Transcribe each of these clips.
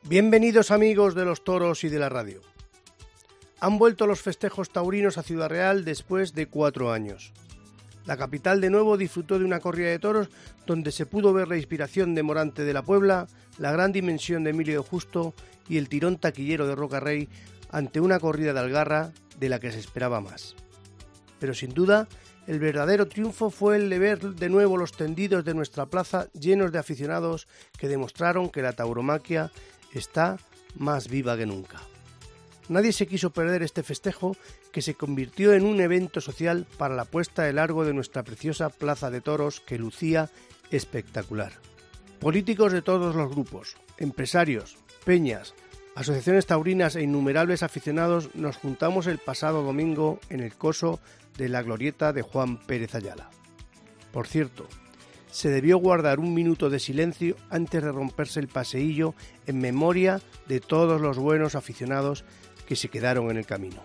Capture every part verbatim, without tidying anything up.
Bienvenidos amigos de los toros y de la radio. Han vuelto los festejos taurinos a Ciudad Real después de cuatro años. La capital de nuevo disfrutó de una corrida de toros donde se pudo ver la inspiración de Morante de la Puebla, la gran dimensión de Emilio de Justo y el tirón taquillero de Roca Rey ante una corrida de Algarra de la que se esperaba más. Pero sin duda, el verdadero triunfo fue el de ver de nuevo los tendidos de nuestra plaza llenos de aficionados que demostraron que la tauromaquia está más viva que nunca. Nadie se quiso perder este festejo que se convirtió en un evento social para la puesta de largo de nuestra preciosa plaza de toros que lucía espectacular. Políticos de todos los grupos, empresarios, peñas, asociaciones taurinas e innumerables aficionados nos juntamos el pasado domingo en el coso de la glorieta de Juan Pérez Ayala. Por cierto, se debió guardar un minuto de silencio antes de romperse el paseillo en memoria de todos los buenos aficionados que se quedaron en el camino.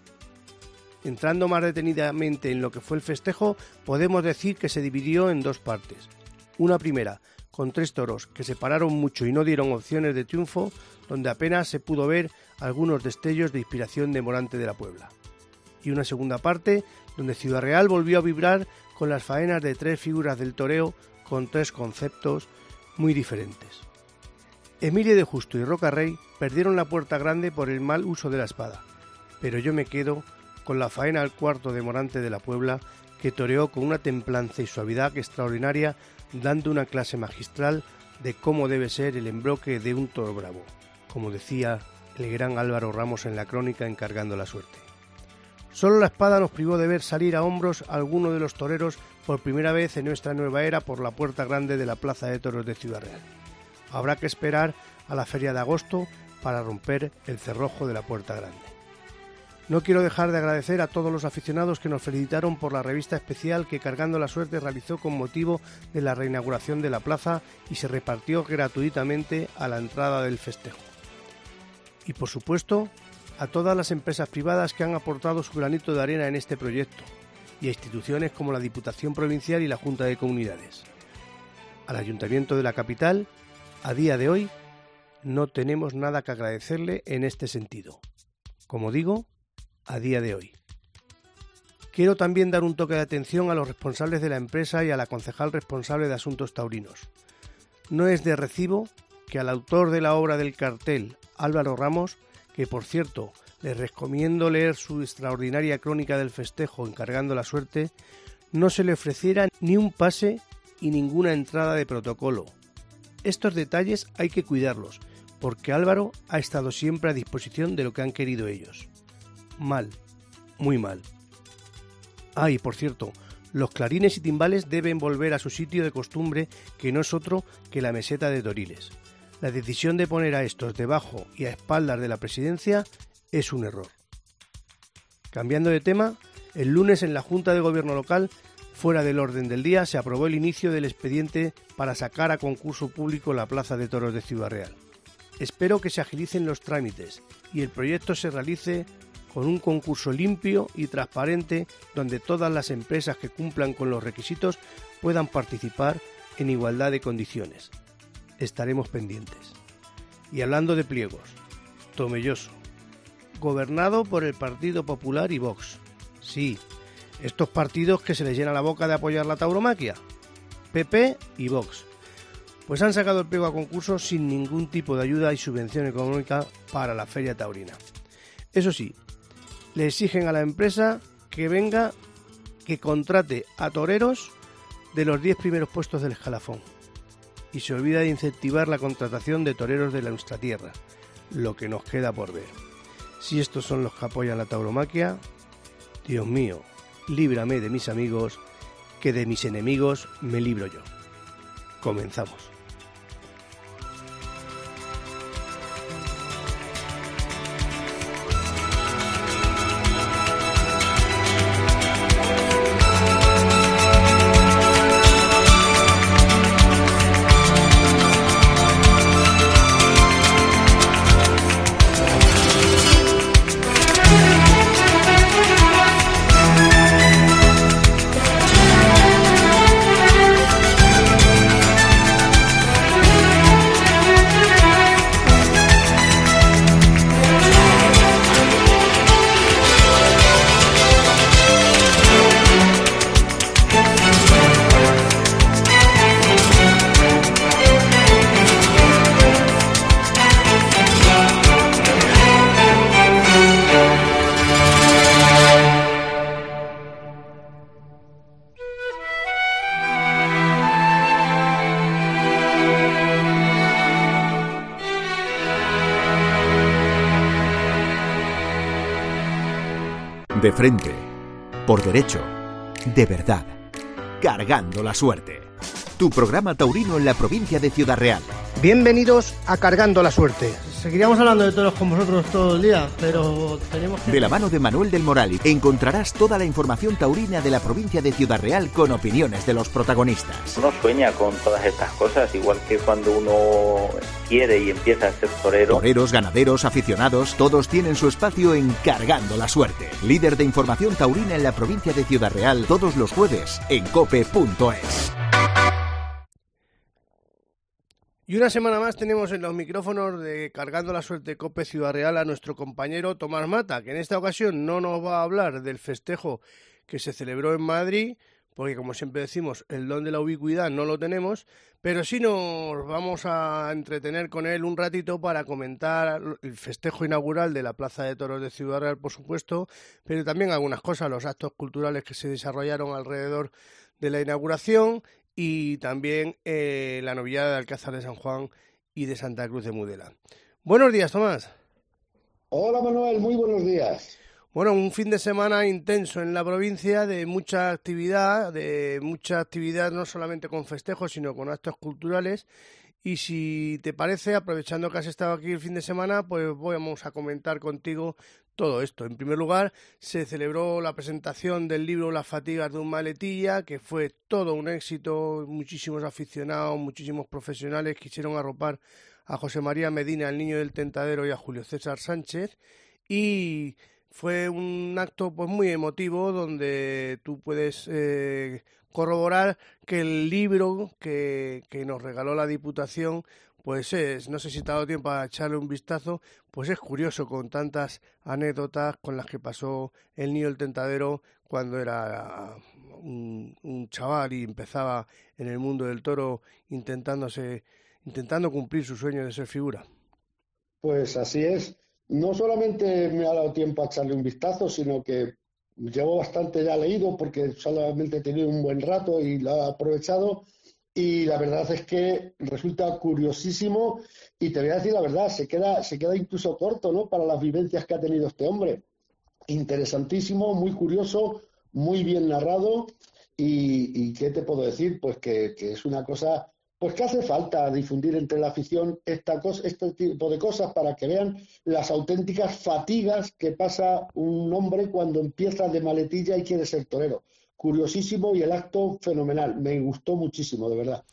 Entrando más detenidamente en lo que fue el festejo, podemos decir que se dividió en dos partes. Una primera, con tres toros que se pararon mucho y no dieron opciones de triunfo, donde apenas se pudo ver algunos destellos de inspiración de Morante de la Puebla. Y una segunda parte, donde Ciudad Real volvió a vibrar con las faenas de tres figuras del toreo con tres conceptos muy diferentes. Emilio de Justo y Roca Rey perdieron la puerta grande por el mal uso de la espada, pero yo me quedo con la faena al cuarto de Morante de la Puebla, que toreó con una templanza y suavidad extraordinaria, dando una clase magistral de cómo debe ser el embroque de un toro bravo, como decía el gran Álvaro Ramos en la crónica encargando la suerte. Solo la espada nos privó de ver salir a hombros a alguno de los toreros por primera vez en nuestra nueva era por la puerta grande de la Plaza de Toros de Ciudad Real. Habrá que esperar a la feria de agosto para romper el cerrojo de la puerta grande. No quiero dejar de agradecer a todos los aficionados que nos felicitaron por la revista especial que Cargando la Suerte realizó con motivo de la reinauguración de la plaza y se repartió gratuitamente a la entrada del festejo. Y por supuesto, a todas las empresas privadas que han aportado su granito de arena en este proyecto y a instituciones como la Diputación Provincial y la Junta de Comunidades. Al Ayuntamiento de la capital, a día de hoy, no tenemos nada que agradecerle en este sentido. Como digo, a día de hoy. Quiero también dar un toque de atención a los responsables de la empresa y a la concejal responsable de asuntos taurinos. No es de recibo que al autor de la obra del cartel, Álvaro Ramos, que por cierto les recomiendo leer su extraordinaria crónica del festejo encargando la suerte, no se le ofreciera ni un pase y ninguna entrada de protocolo. Estos detalles hay que cuidarlos, porque Álvaro ha estado siempre a disposición de lo que han querido ellos. Mal, muy mal. Ah, y por cierto, los clarines y timbales deben volver a su sitio de costumbre, que no es otro que la meseta de Toriles. La decisión de poner a estos debajo y a espaldas de la presidencia es un error. Cambiando de tema, el lunes en la Junta de Gobierno local, fuera del orden del día, se aprobó el inicio del expediente para sacar a concurso público la Plaza de Toros de Ciudad Real. Espero que se agilicen los trámites y el proyecto se realice con un concurso limpio y transparente donde todas las empresas que cumplan con los requisitos puedan participar en igualdad de condiciones. Estaremos pendientes. Y hablando de pliegos, Tomelloso, gobernado por el Partido Popular y Vox. Sí, estos partidos que se les llena la boca de apoyar la tauromaquia, P P y Vox, pues han sacado el pliego a concurso sin ningún tipo de ayuda y subvención económica para la feria taurina. Eso sí, le exigen a la empresa que venga, que contrate a toreros de los diez primeros puestos del escalafón. Y se olvida de incentivar la contratación de toreros de nuestra tierra, lo que nos queda por ver. Si estos son los que apoyan la tauromaquia, Dios mío, líbrame de mis amigos, que de mis enemigos me libro yo. Comenzamos. De frente, por derecho, de verdad, cargando la suerte. Tu programa taurino en la provincia de Ciudad Real. Bienvenidos a Cargando la Suerte. Seguiríamos hablando de toros con vosotros todo el día, pero tenemos que... De la mano de Manuel del Moral encontrarás toda la información taurina de la provincia de Ciudad Real con opiniones de los protagonistas. Uno sueña con todas estas cosas, igual que cuando uno quiere y empieza a ser torero. Toreros, ganaderos, aficionados, todos tienen su espacio en Cargando la Suerte. Líder de información taurina en la provincia de Ciudad Real, todos los jueves en cope punto es. Y una semana más tenemos en los micrófonos de Cargando la Suerte COPE Ciudad Real a nuestro compañero Tomás Mata, que en esta ocasión no nos va a hablar del festejo que se celebró en Madrid, porque como siempre decimos, el don de la ubicuidad no lo tenemos, pero sí nos vamos a entretener con él un ratito para comentar el festejo inaugural de la Plaza de Toros de Ciudad Real, por supuesto, pero también algunas cosas, los actos culturales que se desarrollaron alrededor de la inauguración, y también eh, la novillada de Alcázar de San Juan y de Santa Cruz de Mudela. Buenos días, Tomás. Hola, Manuel, muy buenos días. Bueno, un fin de semana intenso en la provincia, de mucha actividad, de mucha actividad no solamente con festejos, sino con actos culturales. Y si te parece, aprovechando que has estado aquí el fin de semana, pues vamos a comentar contigo todo esto. En primer lugar, se celebró la presentación del libro Las fatigas de un maletilla, que fue todo un éxito, muchísimos aficionados, muchísimos profesionales quisieron arropar a José María Medina, el niño del tentadero, y a Julio César Sánchez, y fue un acto pues muy emotivo donde tú puedes eh, corroborar que el libro que, que nos regaló la Diputación pues es, no sé si te ha dado tiempo a echarle un vistazo, pues es curioso con tantas anécdotas con las que pasó el niño del tentadero cuando era un, un chaval y empezaba en el mundo del toro intentándose, intentando cumplir su sueño de ser figura. Pues así es. No solamente me ha dado tiempo a echarle un vistazo, sino que llevo bastante ya leído porque solamente he tenido un buen rato y lo he aprovechado. Y la verdad es que resulta curiosísimo y te voy a decir la verdad, se queda, se queda incluso corto, ¿no?, para las vivencias que ha tenido este hombre. Interesantísimo, muy curioso, muy bien narrado y, y ¿qué te puedo decir? Pues que, que es una cosa pues que hace falta difundir entre la afición esta cosa, este tipo de cosas para que vean las auténticas fatigas que pasa un hombre cuando empieza de maletilla y quiere ser torero. Curiosísimo y el acto fenomenal, me gustó muchísimo, de verdad.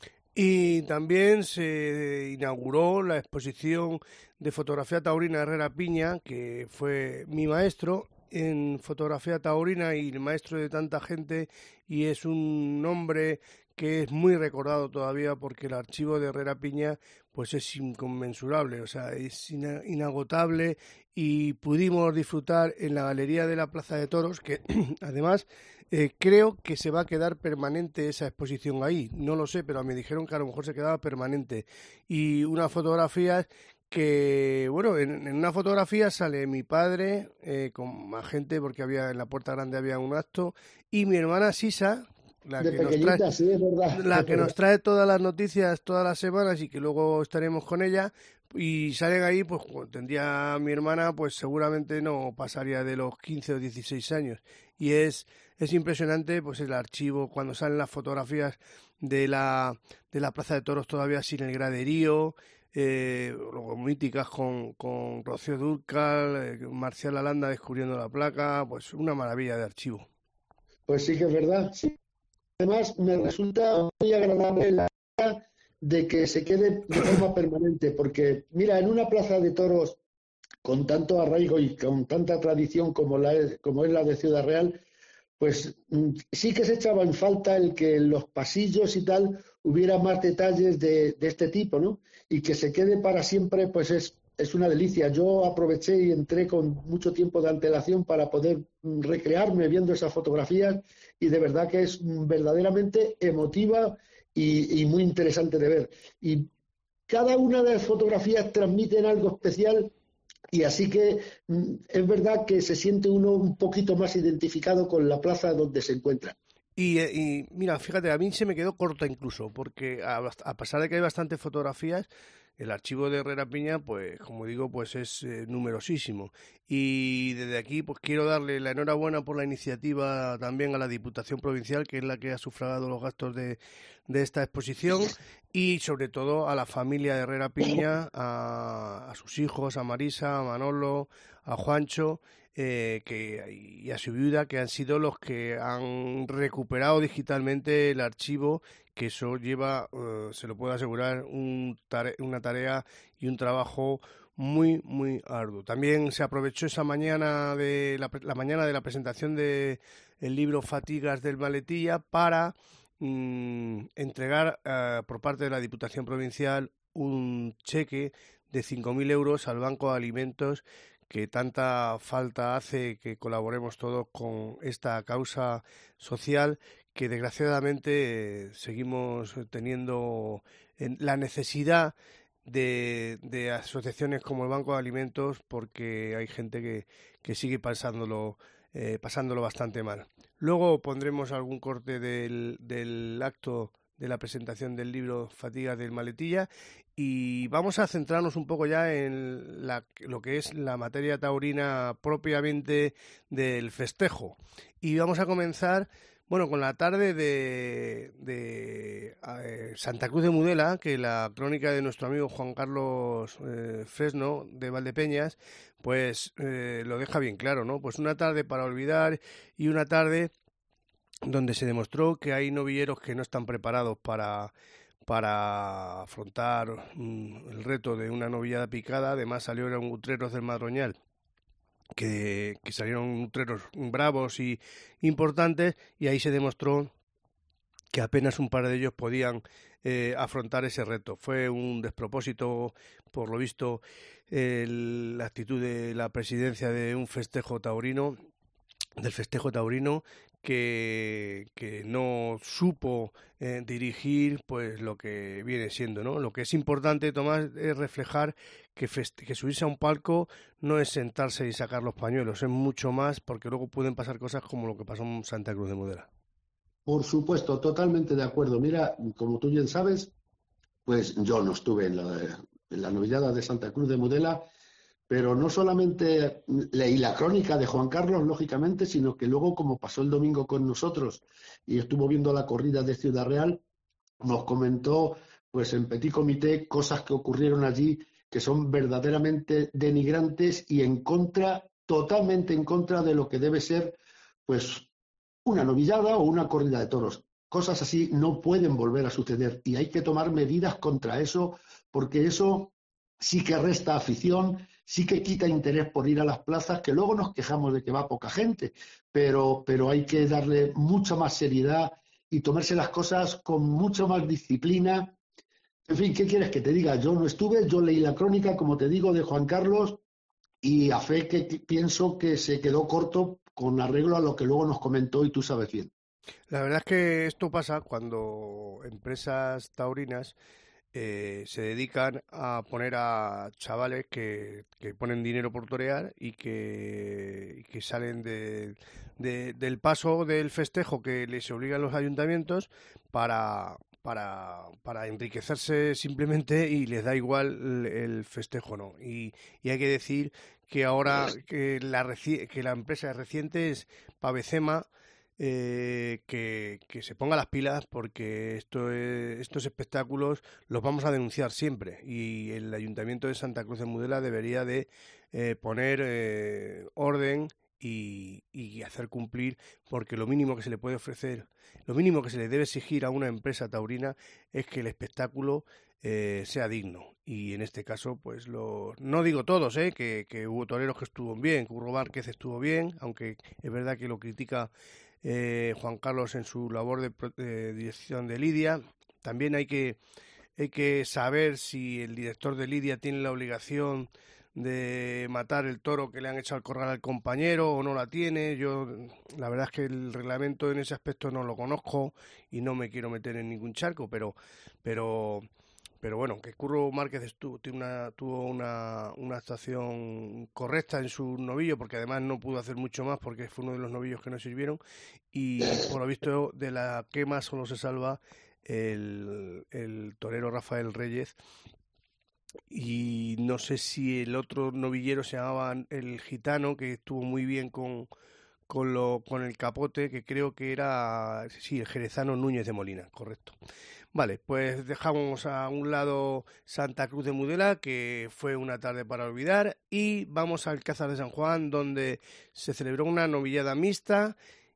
Y también se inauguró la exposición de fotografía taurina Herrera Piña, que fue mi maestro en fotografía taurina y el maestro de tanta gente, y es un hombre que es muy recordado todavía porque el archivo de Herrera Piña pues es inconmensurable, o sea, es ina- inagotable, y pudimos disfrutar en la galería de la Plaza de Toros, que además eh, creo que se va a quedar permanente esa exposición ahí, no lo sé, pero me dijeron que a lo mejor se quedaba permanente, y unas fotografías que, bueno, en, en una fotografía sale mi padre eh, con más gente, porque había en la Puerta Grande había un acto, y mi hermana Sisa, la de que, nos pequeñita, trae, sí, es verdad. la que nos trae todas las noticias todas las semanas y que luego estaremos con ella, y salen ahí, pues cuando tendría mi hermana, pues seguramente no pasaría de los quince o dieciséis años, y es, es impresionante pues el archivo, cuando salen las fotografías de la, de la Plaza de Toros todavía sin el graderío, eh, luego míticas con, con Rocío Dúrcal, eh, Marcial Alanda descubriendo la placa, pues una maravilla de archivo. Pues sí que es verdad, sí. Además, me resulta muy agradable la idea de que se quede de forma permanente, porque, mira, en una plaza de toros con tanto arraigo y con tanta tradición como, la es, como es la de Ciudad Real, pues sí que se echaba en falta el que en los pasillos y tal hubiera más detalles de, de este tipo, ¿no? Y que se quede para siempre, pues es, es una delicia. Yo aproveché y entré con mucho tiempo de antelación para poder recrearme viendo esas fotografías, y de verdad que es verdaderamente emotiva y, y muy interesante de ver. Y cada una de las fotografías transmiten algo especial, y así que es verdad que se siente uno un poquito más identificado con la plaza donde se encuentra. Y, y mira, fíjate, a mí se me quedó corta incluso, porque a, a pesar de que hay bastantes fotografías, el archivo de Herrera Piña, pues como digo, pues es eh, numerosísimo. Y desde aquí pues quiero darle la enhorabuena por la iniciativa también a la Diputación Provincial, que es la que ha sufragado los gastos de, de esta exposición, y sobre todo a la familia de Herrera Piña, a, a sus hijos, a Marisa, a Manolo, a Juancho, eh, que, y a su viuda, que han sido los que han recuperado digitalmente el archivo, que eso lleva, uh, se lo puedo asegurar, un tare- una tarea y un trabajo muy, muy arduo. También se aprovechó esa mañana de la, la mañana de la presentación de el libro Fatigas del Maletilla para mmm, entregar uh, por parte de la Diputación Provincial un cheque de cinco mil euros al Banco de Alimentos, que tanta falta hace que colaboremos todos con esta causa social, que desgraciadamente eh, seguimos teniendo eh, la necesidad de, de asociaciones como el Banco de Alimentos, porque hay gente que, que sigue pasándolo, eh, pasándolo bastante mal. Luego pondremos algún corte del, del acto de la presentación del libro Fatigas del Maletilla, y vamos a centrarnos un poco ya en la, lo que es la materia taurina propiamente del festejo. Y vamos a comenzar, bueno, con la tarde de, de eh, Santa Cruz de Mudela, que la crónica de nuestro amigo Juan Carlos eh, Fresno de Valdepeñas, pues eh, lo deja bien claro, ¿no? Pues una tarde para olvidar, y una tarde donde se demostró que hay novilleros que no están preparados para, para afrontar mm, el reto de una novillada picada. Además salieron utreros del Madroñal, que, que salieron utreros bravos y importantes, y ahí se demostró que apenas un par de ellos podían eh, afrontar ese reto. Fue un despropósito, por lo visto, el, la actitud de la presidencia de un festejo taurino, del festejo taurino, que, que no supo eh, dirigir pues lo que viene siendo, ¿no? Lo que es importante, Tomás, es reflejar que, fest- que subirse a un palco no es sentarse y sacar los pañuelos, es mucho más, porque luego pueden pasar cosas como lo que pasó en Santa Cruz de Mudela. Por supuesto, totalmente de acuerdo. Mira, como tú bien sabes, pues yo no estuve en la, en la novillada de Santa Cruz de Mudela, pero no solamente leí la crónica de Juan Carlos, lógicamente, sino que luego, como pasó el domingo con nosotros y estuvo viendo la corrida de Ciudad Real, nos comentó, pues en petit comité, cosas que ocurrieron allí que son verdaderamente denigrantes y en contra, totalmente en contra de lo que debe ser, pues, una novillada o una corrida de toros. Cosas así no pueden volver a suceder y hay que tomar medidas contra eso, porque eso sí que resta afición, sí que quita interés por ir a las plazas, que luego nos quejamos de que va poca gente, pero, pero hay que darle mucha más seriedad y tomarse las cosas con mucha más disciplina. En fin, ¿qué quieres que te diga? Yo no estuve, yo leí la crónica, como te digo, de Juan Carlos, y a fe que pienso que se quedó corto con arreglo a lo que luego nos comentó y tú sabes bien. La verdad es que esto pasa cuando empresas taurinas eh, se dedican a poner a chavales que, que ponen dinero por torear y que, y que salen de, de, del paso del festejo que les obligan los ayuntamientos para, para, para enriquecerse simplemente, y les da igual el, el festejo, ¿no? Y, y hay que decir que ahora que la, reci- que la empresa reciente es Pavecema, eh, que, que se ponga las pilas, porque esto es, estos espectáculos los vamos a denunciar siempre, y el Ayuntamiento de Santa Cruz de Mudela debería de eh, poner eh, orden y, y hacer cumplir, porque lo mínimo que se le puede ofrecer, lo mínimo que se le debe exigir a una empresa taurina es que el espectáculo eh, sea digno. Y en este caso, pues los, no digo todos, eh, que, que hubo toreros que estuvo bien, que Curro Márquez estuvo bien, aunque es verdad que lo critica Eh, Juan Carlos en su labor de, de dirección de Lidia. También hay que, hay que saber si el director de Lidia tiene la obligación de matar el toro que le han echado al corral al compañero, o no la tiene. Yo la verdad es que el reglamento en ese aspecto no lo conozco y no me quiero meter en ningún charco, pero pero pero bueno, que Curro Márquez estuvo, tuvo una, tuvo una, una actuación correcta en su novillo, porque además no pudo hacer mucho más porque fue uno de los novillos que no sirvieron, y por lo visto de la quema solo se salva el, el torero Rafael Reyes, y no sé si el otro novillero se llamaba El Gitano, que estuvo muy bien con, con, lo, con el capote, que creo que era, sí, el jerezano Núñez de Molina, correcto. Vale, pues dejamos a un lado Santa Cruz de Mudela, que fue una tarde para olvidar, y vamos al Alcázar de San Juan, donde se celebró una novillada mixta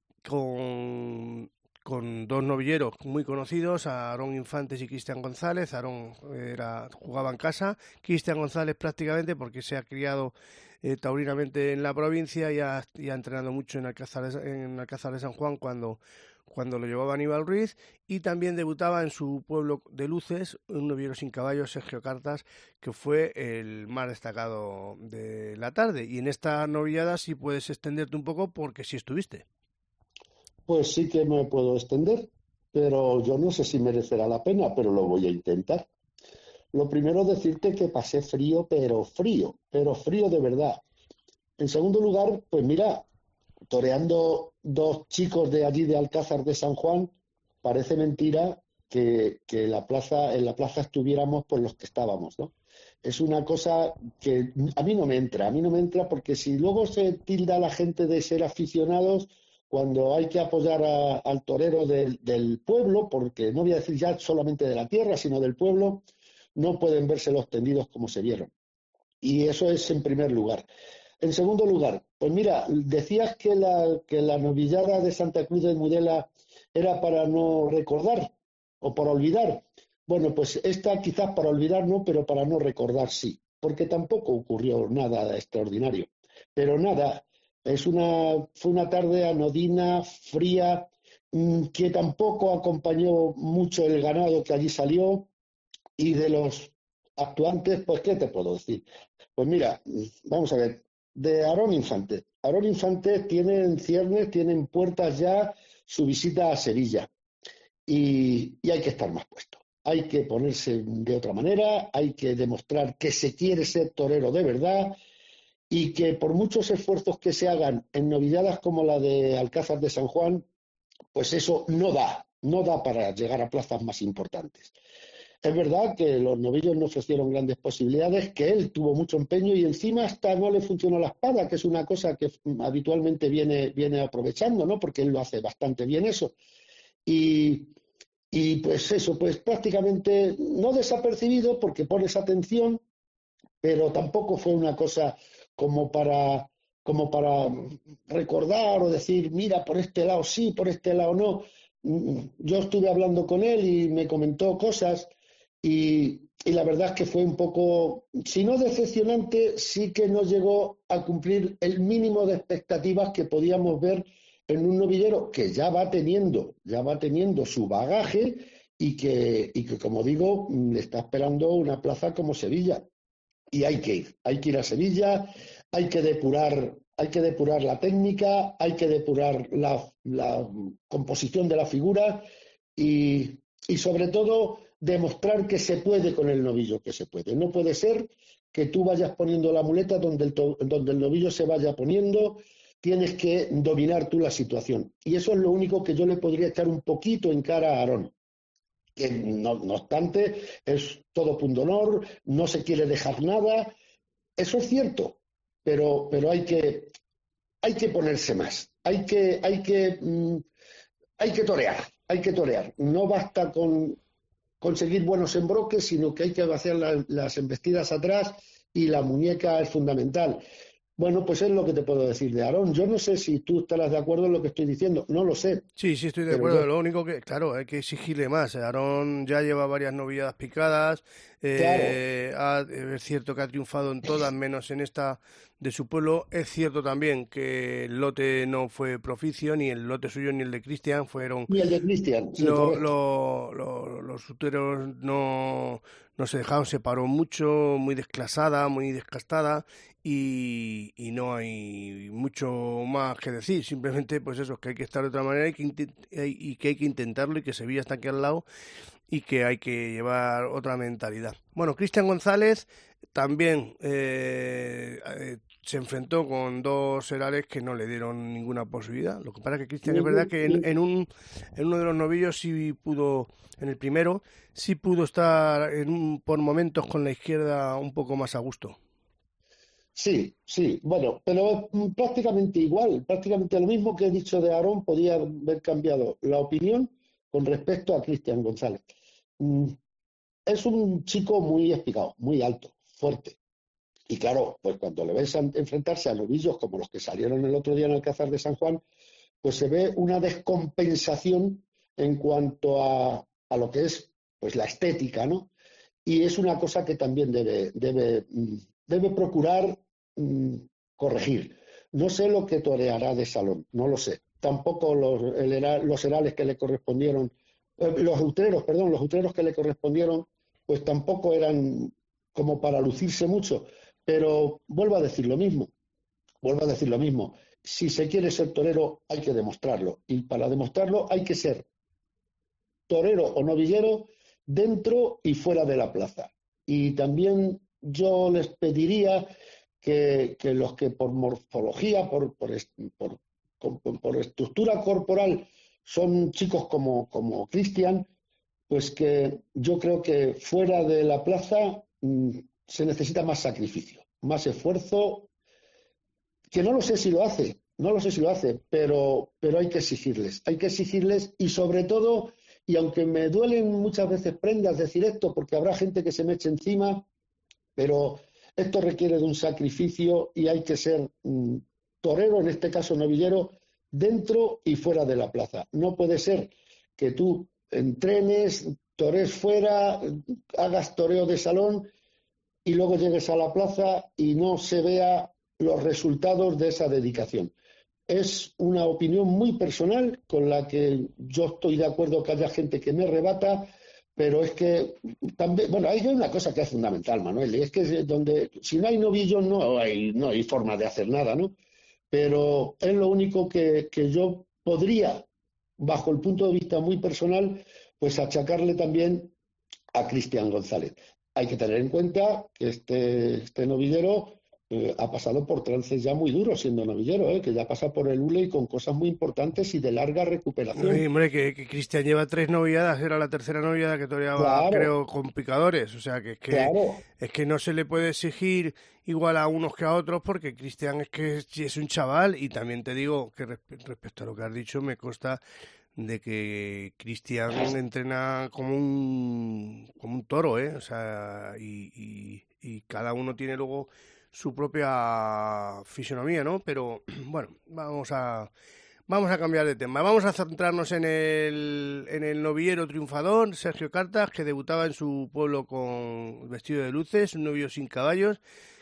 con, con dos novilleros muy conocidos, Aarón Infantes y Cristian González. Aarón era, jugaba en casa, Cristian González prácticamente porque se ha criado eh, taurinamente en la provincia y ha, y ha entrenado mucho en Alcázar de, en Alcázar de San Juan cuando... cuando lo llevaba Aníbal Ruiz, y también debutaba en su pueblo de Luces un novillero sin caballos, Sergio Cartas, que fue el más destacado de la tarde. Y en esta novillada sí puedes extenderte un poco porque sí estuviste. Pues sí que me puedo extender, pero yo no sé si merecerá la pena, pero lo voy a intentar. Lo primero es decirte que pasé frío, pero frío, pero frío de verdad. En segundo lugar, pues mira, toreando dos chicos de allí de Alcázar de San Juan, parece mentira que, que la plaza, en la plaza estuviéramos pues los que estábamos, ¿no? Es una cosa que a mí no me entra, a mí no me entra porque si luego se tilda a la gente de ser aficionados cuando hay que apoyar a, al torero del, del pueblo, porque no voy a decir ya solamente de la tierra, sino del pueblo, no pueden verse los tendidos como se vieron. Y eso es en primer lugar. En segundo lugar, pues mira, decías que la, que la novillada de Santa Cruz de Mudela era para no recordar o para olvidar. Bueno, pues esta quizás para olvidar no, pero para no recordar sí, porque tampoco ocurrió nada extraordinario. Pero nada, es una, fue una tarde anodina, fría, que tampoco acompañó mucho el ganado que allí salió, y de los actuantes, pues ¿qué te puedo decir? Pues mira, vamos a ver. De Aarón Infante. Aarón Infante tiene en ciernes, tiene en puertas ya su visita a Sevilla. Y, y hay que estar más puesto. Hay que ponerse de otra manera, hay que demostrar que se quiere ser torero de verdad y que por muchos esfuerzos que se hagan en novilladas como la de Alcázar de San Juan, pues eso no da, no da para llegar a plazas más importantes. Es verdad que los novillos no ofrecieron grandes posibilidades, que él tuvo mucho empeño y encima hasta no le funcionó la espada, que es una cosa que habitualmente viene, viene aprovechando, ¿no? Porque él lo hace bastante bien eso. Y, y pues eso, pues prácticamente no desapercibido porque pones atención, pero tampoco fue una cosa como para, como para recordar o decir, mira, por este lado sí, por este lado no. Yo estuve hablando con él y me comentó cosas. Y, y la verdad es que fue un poco, si no decepcionante, sí que no llegó a cumplir el mínimo de expectativas que podíamos ver en un novillero que ya va teniendo, ya va teniendo su bagaje y que, y que como digo, le está esperando una plaza como Sevilla. Y hay que ir, hay que ir a Sevilla, hay que depurar, hay que depurar la técnica, hay que depurar la, la composición de la figura y, y sobre todo demostrar que se puede con el novillo, que se puede. No puede ser que tú vayas poniendo la muleta donde el, to- donde el novillo se vaya poniendo, tienes que dominar tú la situación. Y eso es lo único que yo le podría echar un poquito en cara a Aarón, que no, no obstante es todo pundonor, no se quiere dejar nada, eso es cierto, pero, pero hay que, hay que ponerse más, hay que, hay que, mm, hay que torear, hay que torear. No basta con conseguir buenos embroques, sino que hay que hacer la, las embestidas atrás y la muñeca es fundamental. Bueno, pues es lo que te puedo decir de Aarón. Yo no sé si tú estarás de acuerdo en lo que estoy diciendo, no lo sé. Sí, sí, estoy de acuerdo. Yo... Lo único que, claro, hay que exigirle más. Aarón ya lleva varias novilladas picadas. Eh, claro. ha, es cierto que ha triunfado en todas, menos en esta de su pueblo. Es cierto también que el lote no fue propicio, ni el lote suyo ni el de Cristian fueron. Ni el de Cristian, sí, lo, lo, lo, los suteros no, no se dejaron, se paró mucho, muy desclasada, muy descastada. Y, y no hay mucho más que decir, simplemente pues eso, que hay que estar de otra manera y que, y que hay que intentarlo y que Sevilla está aquí al lado y que hay que llevar otra mentalidad. Bueno, Cristian González también eh, eh, se enfrentó con dos herales que no le dieron ninguna posibilidad. Lo que pasa es que Cristian, es verdad que en, en, un, en uno de los novillos sí pudo, en el primero, sí pudo estar en un, por momentos con la izquierda un poco más a gusto. Sí, sí, bueno, pero prácticamente igual, prácticamente lo mismo que he dicho de Aarón, podía haber cambiado la opinión con respecto a Cristian González. Es un chico muy espigado, muy alto, fuerte. Y claro, pues cuando le ves enfrentarse a novillos como los que salieron el otro día en Alcázar de San Juan, pues se ve una descompensación en cuanto a, a lo que es pues la estética, ¿no? Y es una cosa que también debe, debe, debe procurar mmm, corregir. No sé lo que toreará de salón, no lo sé. Tampoco los, el, los herales que le correspondieron, eh, los utreros, perdón, los utreros que le correspondieron, pues tampoco eran como para lucirse mucho. Pero vuelvo a decir lo mismo, vuelvo a decir lo mismo. Si se quiere ser torero, hay que demostrarlo. Y para demostrarlo hay que ser torero o novillero dentro y fuera de la plaza. Y también yo les pediría que, que los que por morfología, por, por, por, por, por estructura corporal son chicos como, como Cristian, pues que yo creo que fuera de la plaza mmm, se necesita más sacrificio, más esfuerzo, que no lo sé si lo hace, no lo sé si lo hace, pero, pero hay que exigirles, hay que exigirles y sobre todo, y aunque me duelen muchas veces prendas decir esto, porque habrá gente que se me eche encima, pero esto requiere de un sacrificio y hay que ser mm, torero, en este caso novillero, dentro y fuera de la plaza. No puede ser que tú entrenes, torees fuera, hagas toreo de salón y luego llegues a la plaza y no se vea los resultados de esa dedicación. Es una opinión muy personal con la que yo estoy de acuerdo que haya gente que me rebata, pero es que también, bueno, hay una cosa que es fundamental, Manuel, y es que donde si no hay novillos no hay, no hay forma de hacer nada, ¿no? Pero es lo único que, que yo podría, bajo el punto de vista muy personal, pues achacarle también a Cristian González. Hay que tener en cuenta que este, este novillero eh, ha pasado por trances ya muy duros siendo novillero, eh, que ya pasa por el hule y con cosas muy importantes y de larga recuperación. Sí, hombre, que, que Cristian lleva tres novilladas, era la tercera novillada que toreaba, claro, creo, con picadores. O sea, que es que, claro, es que no se le puede exigir igual a unos que a otros porque Cristian es que es, es un chaval. Y también te digo que resp- respecto a lo que has dicho, me consta de que Cristian entrena como un como un toro, ¿eh? O sea, y, y, y cada uno tiene luego su propia fisonomía, ¿no? Pero bueno, vamos a vamos a cambiar de tema. Vamos a centrarnos en el en el novillero triunfador, Sergio Cartas, que debutaba en su pueblo con vestido de luces, un novillo sin caballos,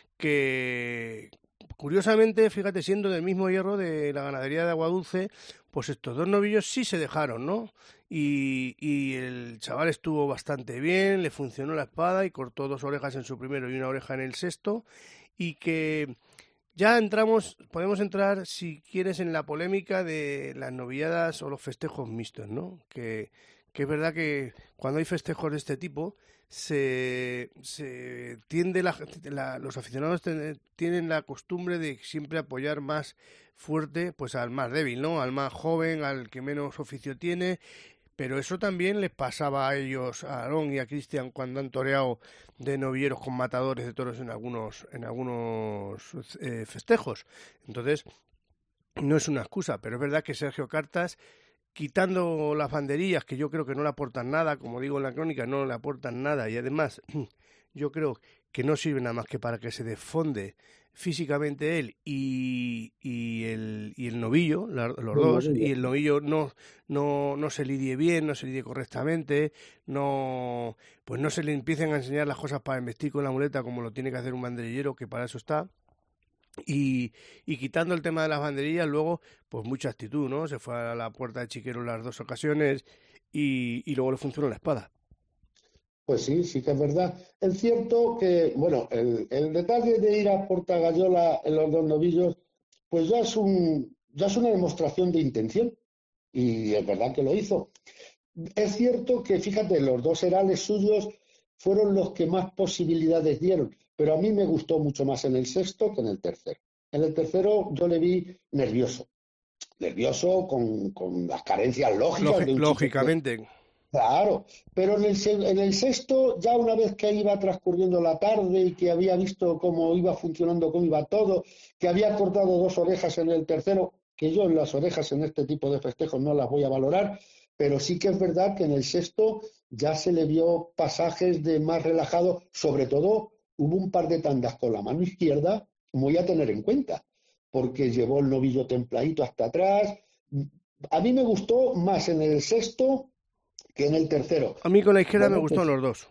que curiosamente, fíjate, siendo del mismo hierro de la ganadería de Aguadulce, pues estos dos novillos sí se dejaron, ¿no? Y, y el chaval estuvo bastante bien, le funcionó la espada y cortó dos orejas en su primero y una oreja en el sexto. Y que ya entramos, podemos entrar, si quieres, en la polémica de las novilladas o los festejos mixtos, ¿no? Que, que es verdad que cuando hay festejos de este tipo, se, se tiende la, la, los aficionados ten, tienen la costumbre de siempre apoyar más fuerte pues al más débil, ¿no? Al más joven, al que menos oficio tiene. Pero eso también les pasaba a ellos, a Aarón y a Cristian, cuando han toreado de novilleros con matadores de toros en algunos en algunos eh, festejos. Entonces, no es una excusa, pero es verdad que Sergio Cartas, quitando las banderillas, que yo creo que no le aportan nada, como digo en la crónica, no le aportan nada, y además yo creo que no sirve nada más que para que se desfonde físicamente él y, y, el, y el novillo, la, los no, dos, no, y el novillo no, no, no se lidie bien, no se lidie correctamente, no pues no se le empiecen a enseñar las cosas para investir con la muleta como lo tiene que hacer un banderillero, que para eso está. Y, y quitando el tema de las banderillas, luego, pues mucha actitud, ¿no? Se fue a la puerta de Chiquero en las dos ocasiones y, y luego le funcionó la espada. Pues sí, sí que es verdad. Es cierto que, bueno, el, el detalle de ir a Portagayola en los dos novillos, pues ya es un, ya es una demostración de intención. Y es verdad que lo hizo. Es cierto que, fíjate, los dos herales suyos fueron los que más posibilidades dieron, pero a mí me gustó mucho más en el sexto que en el tercero. En el tercero yo le vi nervioso, nervioso con, con las carencias lógicas Lógi- de un lógicamente. chico. Claro, pero en el, se- en el sexto, ya una vez que iba transcurriendo la tarde y que había visto cómo iba funcionando, cómo iba todo, que había cortado dos orejas en el tercero, que yo en las orejas en este tipo de festejos no las voy a valorar, pero sí que es verdad que en el sexto ya se le vio pasajes de más relajado, sobre todo hubo un par de tandas con la mano izquierda, muy a tener en cuenta, porque llevó el novillo templadito hasta atrás. A mí me gustó más en el sexto que en el tercero. A mí con la izquierda me Bueno, gustaron pues los dos.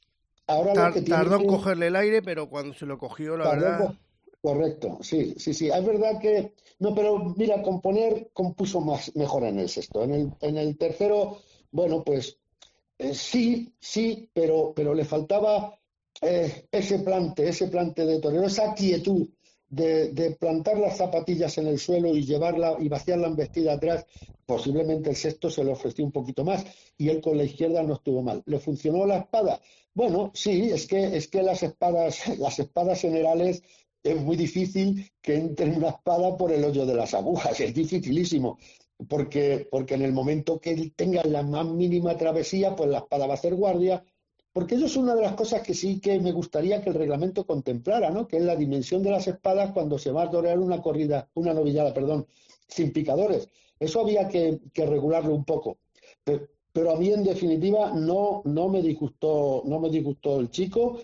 ahora lo Tar- que tiene tardó en que... cogerle el aire, pero cuando se lo cogió, la tardó en verdad... co- Correcto, sí, sí, sí. Es verdad que... No, pero mira, componer compuso más, mejor en el sexto. En el, en el tercero, bueno, pues eh, sí, sí, pero, pero le faltaba eh, ese plante, ese plante de torero, esa quietud de, de plantar las zapatillas en el suelo y llevarla y vaciar la embestida atrás. Posiblemente el sexto se le ofreció un poquito más y él con la izquierda no estuvo mal. ¿Le funcionó la espada? Bueno, sí, es que, es que las espadas, las espadas generales es muy difícil que entre una espada por el hoyo de las agujas, es dificilísimo, porque, porque en el momento que él tenga la más mínima travesía, pues la espada va a hacer guardia, porque eso es una de las cosas que sí que me gustaría que el reglamento contemplara, ¿no? Que es la dimensión de las espadas cuando se va a torear una corrida, una novillada, perdón, sin picadores. Eso había que, que regularlo un poco. Pero, pero a mí, en definitiva, no, no me disgustó, no me disgustó el chico,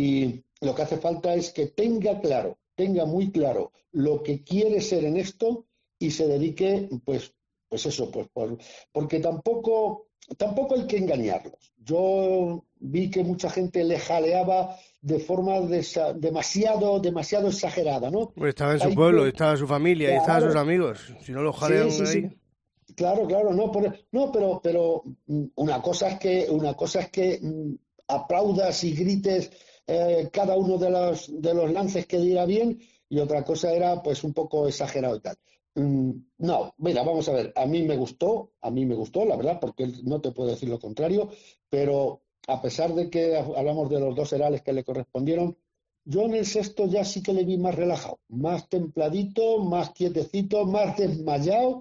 y lo que hace falta es que tenga claro, tenga muy claro lo que quiere ser en esto y se dedique, pues, pues eso, pues por, porque tampoco, tampoco hay que engañarlos. Yo vi que mucha gente le jaleaba de forma desa, demasiado, demasiado exagerada, ¿no? Pues estaba en su Hay pueblo, que, estaba su familia, y estaban sus claro, amigos. Si no lo sí, jalean sí, ahí... sí. Claro, claro, no, por- no, pero, pero mm, una cosa es que, una cosa es que mm, aplaudas y grites eh, cada uno de los, de los lances que diera bien, y otra cosa era pues un poco exagerado y tal. Mm, no, mira, vamos a ver, a mí me gustó, a mí me gustó, la verdad, porque no te puedo decir lo contrario, pero a pesar de que hablamos de los dos herales que le correspondieron, yo en el sexto ya sí que le vi más relajado, más templadito, más quietecito, más desmayado.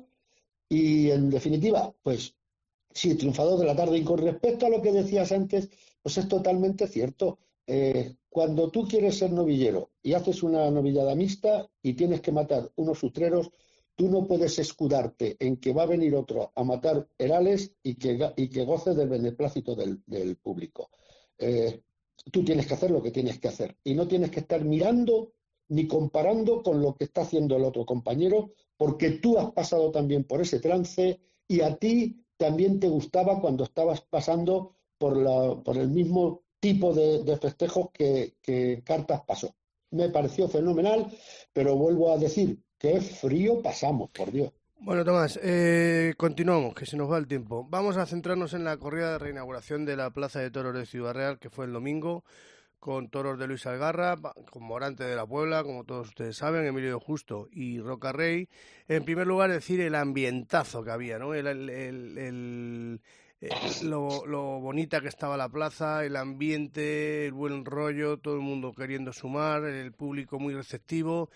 Y en definitiva, pues sí, triunfador de la tarde. Y con respecto a lo que decías antes, pues es totalmente cierto. Eh, cuando tú quieres ser novillero y haces una novillada mixta y tienes que matar unos sutreros, tú no puedes escudarte en que va a venir otro a matar herales y que, y que goce del beneplácito del, del público. Eh, tú tienes que hacer lo que tienes que hacer y no tienes que estar mirando ni comparando con lo que está haciendo el otro compañero, porque tú has pasado también por ese trance y a ti también te gustaba cuando estabas pasando por, la, por el mismo tipo de, de festejos que, que Cartas pasó. Me pareció fenomenal, pero vuelvo a decir, qué frío pasamos, por Dios. Bueno, Tomás, eh, continuamos, que se nos va el tiempo. Vamos a centrarnos en la corrida de reinauguración de la Plaza de Toros de Ciudad Real, que fue el domingo, con toros de Luis Algarra, con Morante de la Puebla, como todos ustedes saben, Emilio Justo y Roca Rey. En primer lugar, decir el ambientazo que había, ¿no? El, el, el, el, el, lo, lo bonita que estaba la plaza, el ambiente, el buen rollo, todo el mundo queriendo sumar, el público muy receptivo,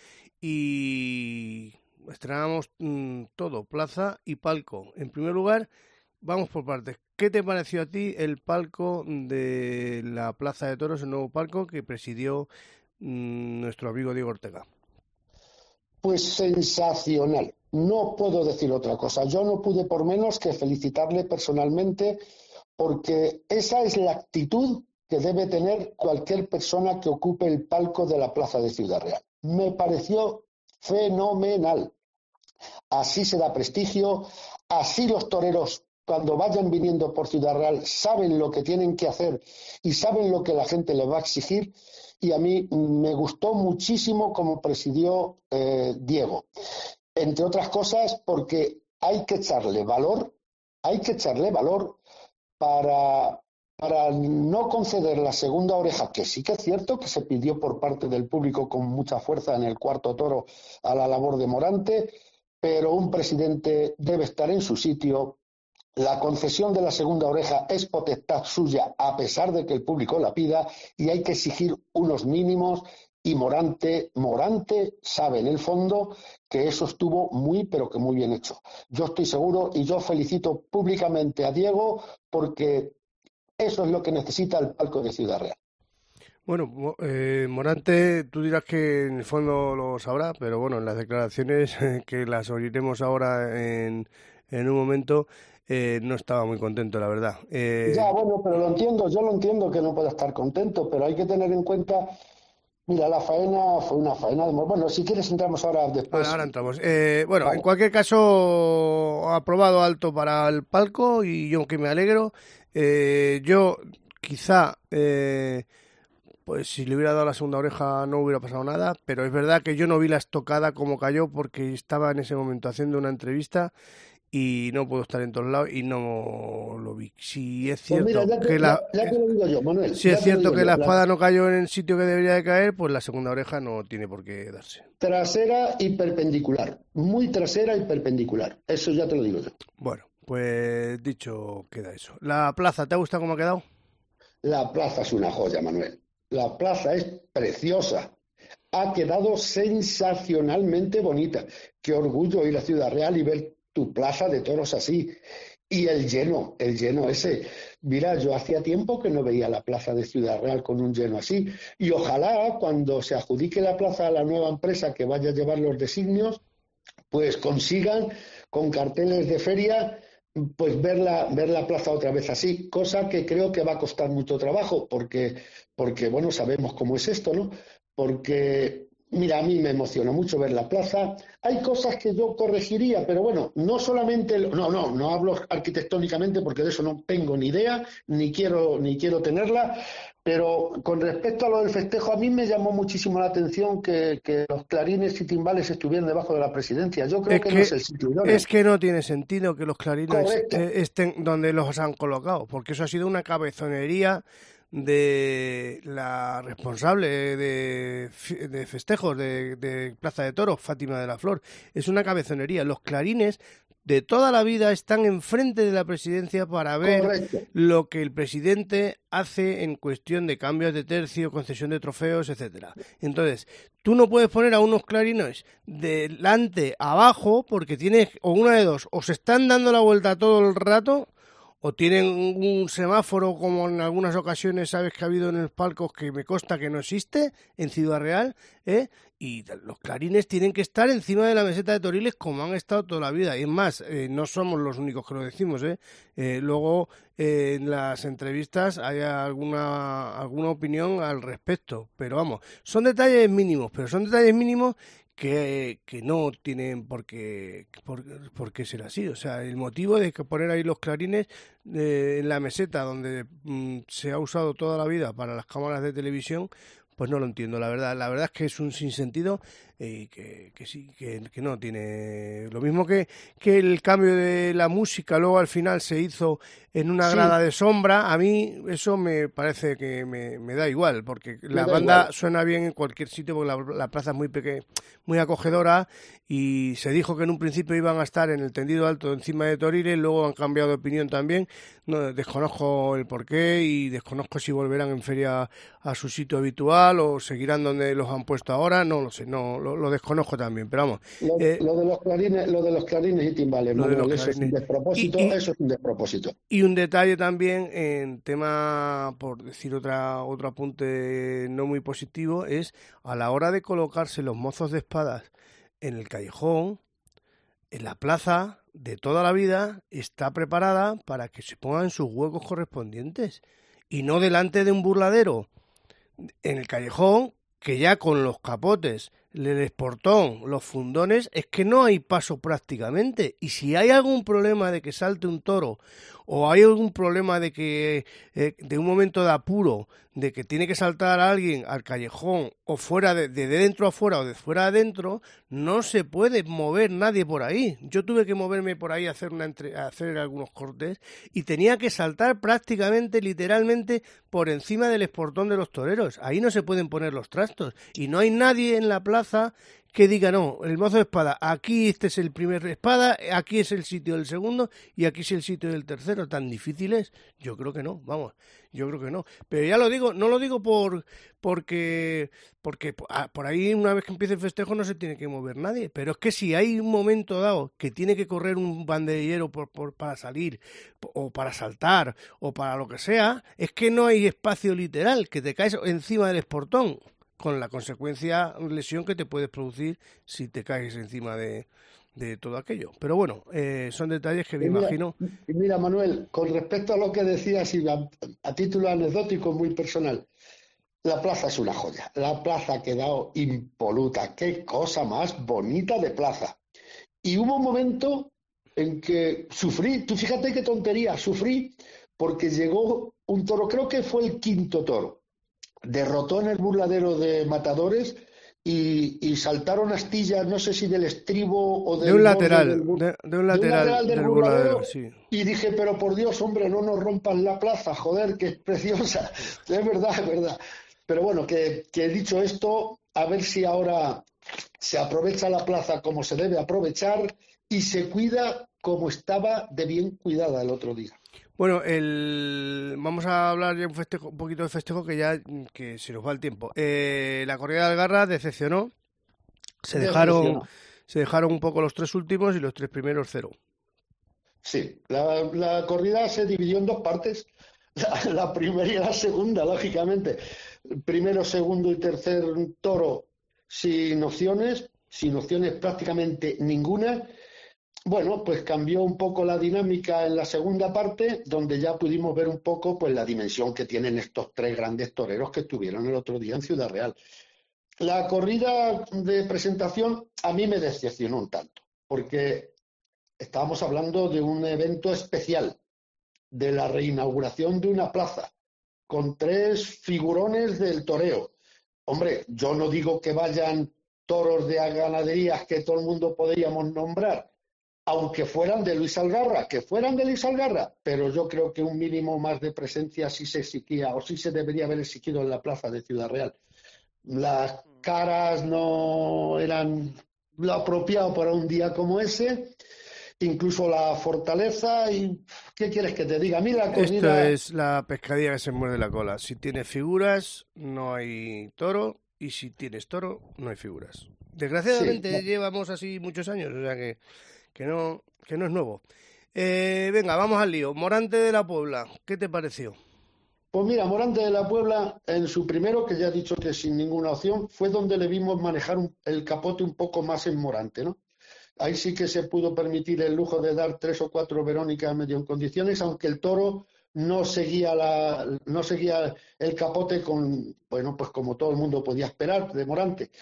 y estrenamos mmm, todo, plaza y palco. En primer lugar, vamos por partes. ¿Qué te pareció a ti el palco de la Plaza de Toros, el nuevo palco que presidió mmm, nuestro amigo Diego Ortega? Pues sensacional. No puedo decir otra cosa. Yo no pude por menos que felicitarle personalmente, porque esa es la actitud que debe tener cualquier persona que ocupe el palco de la Plaza de Ciudad Real. Me pareció fenomenal. Así se da prestigio, así los toreros, cuando vayan viniendo por Ciudad Real, saben lo que tienen que hacer y saben lo que la gente les va a exigir. Y a mí me gustó muchísimo cómo presidió eh, Diego. Entre otras cosas, porque hay que echarle valor, hay que echarle valor para, para no conceder la segunda oreja, que sí que es cierto que se pidió por parte del público con mucha fuerza en el cuarto toro a la labor de Morante, pero un presidente debe estar en su sitio. La concesión de la segunda oreja es potestad suya, a pesar de que el público la pida, y hay que exigir unos mínimos y Morante, Morante sabe en el fondo que eso estuvo muy, pero que muy bien hecho. Yo estoy seguro y yo felicito públicamente a Diego porque eso es lo que necesita el palco de Ciudad Real. Bueno, eh, Morante, tú dirás que en el fondo lo sabrá, pero bueno, en las declaraciones que las oiremos ahora en, en un momento, eh, no estaba muy contento, la verdad. Eh, ya, bueno, pero lo entiendo, yo lo entiendo que no pueda estar contento, pero hay que tener en cuenta, mira, la faena fue una faena de... Bueno, si quieres entramos ahora después. Ahora, ahora entramos. Eh, bueno, vale. En cualquier caso, aprobado alto para el palco y yo que me alegro. Eh, yo quizá... Eh, Pues si le hubiera dado la segunda oreja no hubiera pasado nada, pero es verdad que yo no vi la estocada como cayó porque estaba en ese momento haciendo una entrevista y no puedo estar en todos lados y no lo vi. Si es cierto pues mira, ya te, que la ya, ya te lo digo yo, Manuel, si es cierto que yo, la la... espada no cayó en el sitio que debería de caer, pues la segunda oreja no tiene por qué darse. Trasera y perpendicular, muy trasera y perpendicular, eso ya te lo digo yo. Bueno, pues dicho queda eso. La plaza, ¿te ha gustado cómo ha quedado? La plaza es una joya, Manuel. La plaza es preciosa. Ha quedado sensacionalmente bonita. Qué orgullo ir a Ciudad Real y ver tu plaza de toros así. Y el lleno, el lleno ese. Mira, yo hacía tiempo que no veía la plaza de Ciudad Real con un lleno así. Y ojalá cuando se adjudique la plaza a la nueva empresa que vaya a llevar los designios, pues consigan con carteles de feria pues ver la, ver la plaza otra vez así, cosa que creo que va a costar mucho trabajo, porque, porque bueno, sabemos cómo es esto, ¿no? Porque, mira, a mí me emociona mucho ver la plaza. Hay cosas que yo corregiría, pero bueno, no solamente, no, no, no hablo arquitectónicamente porque de eso no tengo ni idea, ni quiero, ni quiero tenerla, pero con respecto a lo del festejo, a mí me llamó muchísimo la atención que, que los clarines y timbales estuvieran debajo de la presidencia. Yo creo es que, que no es el sitio idóneo. Es que no tiene sentido que los clarines eh, estén donde los han colocado, porque eso ha sido una cabezonería de la responsable de, de festejos de, de Plaza de Toros, Fátima de la Flor. Es una cabezonería. Los clarines de toda la vida están enfrente de la presidencia para ver Correcto. Lo que el presidente hace en cuestión de cambios de tercio, concesión de trofeos, etcétera. Entonces, tú no puedes poner a unos clarines delante, abajo, porque tienes, o una de dos, o se están dando la vuelta todo el rato, o tienen un semáforo como en algunas ocasiones sabes que ha habido en los palcos que me consta que no existe en Ciudad Real, ¿eh? Y los clarines tienen que estar encima de la meseta de Toriles como han estado toda la vida. Y es más, eh, no somos los únicos que lo decimos, ¿eh? Eh, luego eh, en las entrevistas hay alguna, alguna opinión al respecto. Pero vamos, son detalles mínimos, pero son detalles mínimos que, que no tienen por qué, por, por qué ser así. O sea, el motivo de que poner ahí los clarines eh, en la meseta donde mm, se ha usado toda la vida para las cámaras de televisión, pues no lo entiendo, la verdad. La verdad es que es un sinsentido y eh, que, que sí, que, que no tiene... Lo mismo que, que el cambio de la música luego al final se hizo en una grada sí. de sombra, a mí eso me parece que me, me da igual, porque me la banda igual. Suena bien en cualquier sitio, porque la, la plaza es muy pequeña, muy acogedora, y se dijo que en un principio iban a estar en el tendido alto encima de Toriles, luego han cambiado de opinión también, no, desconozco el porqué y desconozco si volverán en feria a su sitio habitual o seguirán donde los han puesto ahora, no lo sé, no lo, lo desconozco también, pero vamos. Lo, eh, lo de los clarines, lo de los clarines y timbales, Manuel, eso clarines. Es un despropósito, y, y, eso es un despropósito. Y un detalle también en tema, por decir otra otro apunte no muy positivo, es a la hora de colocarse los mozos de espadas en el callejón, en la plaza de toda la vida está preparada para que se pongan sus huecos correspondientes y no delante de un burladero en el callejón, que ya con los capotes, el esportón, los fundones, es que no hay paso prácticamente. Y si hay algún problema de que salte un toro o hay algún problema de que eh, de un momento de apuro, de que tiene que saltar a alguien al callejón o fuera de, de dentro a fuera o de fuera a adentro, no se puede mover nadie por ahí. Yo tuve que moverme por ahí a hacer, una entre, a hacer algunos cortes y tenía que saltar prácticamente, literalmente, por encima del esportón de los toreros. Ahí no se pueden poner los trastos y no hay nadie en la plaza plaza que diga, no, el mozo de espada, aquí este es el primer espada, aquí es el sitio del segundo y aquí es el sitio del tercero. ¿Tan difícil es? Yo creo que no, vamos, yo creo que no. Pero ya lo digo, no lo digo por porque porque por ahí una vez que empiece el festejo no se tiene que mover nadie, pero es que si hay un momento dado que tiene que correr un banderillero por, por, para salir o para saltar o para lo que sea, es que no hay espacio literal, que te caes encima del esportón, con la consecuencia lesión que te puedes producir si te caes encima de, de todo aquello. Pero bueno, eh, son detalles que me y mira, imagino. Y mira, Manuel, con respecto a lo que decías, y a, a título anecdótico muy personal, la plaza es una joya. La plaza ha quedado impoluta. Qué cosa más bonita de plaza. Y hubo un momento en que sufrí, tú fíjate qué tontería, sufrí porque llegó un toro, creo que fue el quinto toro. Derrotó en el burladero de Matadores y, y saltaron astillas, no sé si del estribo o del de un borde lateral, del, bur- de, de un de un lateral, lateral del del burladero. burladero, sí. Y dije, pero por Dios, hombre, no nos rompan la plaza, joder, que es preciosa. Es verdad, es verdad. Pero bueno, que, que dicho esto, a ver si ahora se aprovecha la plaza como se debe aprovechar y se cuida como estaba de bien cuidada el otro día. Bueno, el... vamos a hablar ya un, festejo, un poquito de festejo que ya que se nos va el tiempo. Eh, la corrida de Algarra decepcionó. Se dejaron, se dejaron un poco los tres últimos y los tres primeros cero. Sí, la, la corrida se dividió en dos partes. La, la primera y la segunda, lógicamente. Primero, segundo y tercer toro sin opciones, sin opciones prácticamente ninguna. Bueno, pues cambió un poco la dinámica en la segunda parte, donde ya pudimos ver un poco pues la dimensión que tienen estos tres grandes toreros que estuvieron el otro día en Ciudad Real. La corrida de presentación a mí me decepcionó un tanto, porque estábamos hablando de un evento especial, de la reinauguración de una plaza, con tres figurones del toreo. Hombre, yo no digo que vayan toros de ganaderías que todo el mundo podríamos nombrar, aunque fueran de Luis Algarra, que fueran de Luis Algarra, pero yo creo que un mínimo más de presencia sí se exigía, o sí se debería haber exigido en la plaza de Ciudad Real. Las caras no eran lo apropiado para un día como ese, incluso la fortaleza, y ¿qué quieres que te diga? A mí la corrida... Esto es la pescadilla que se muerde la cola. Si tienes figuras, no hay toro, y si tienes toro, no hay figuras. Desgraciadamente sí, llevamos así muchos años, o sea que... que no, que no es nuevo. Eh, venga, vamos al lío. Morante de la Puebla, ¿qué te pareció? Pues mira, Morante de la Puebla, en su primero, que ya he dicho que sin ninguna opción, fue donde le vimos manejar un, el capote un poco más en Morante, ¿no? Ahí sí que se pudo permitir el lujo de dar tres o cuatro Verónicas medio en condiciones, aunque el toro no seguía la, no seguía el capote con, bueno, pues como todo el mundo podía esperar de Morante.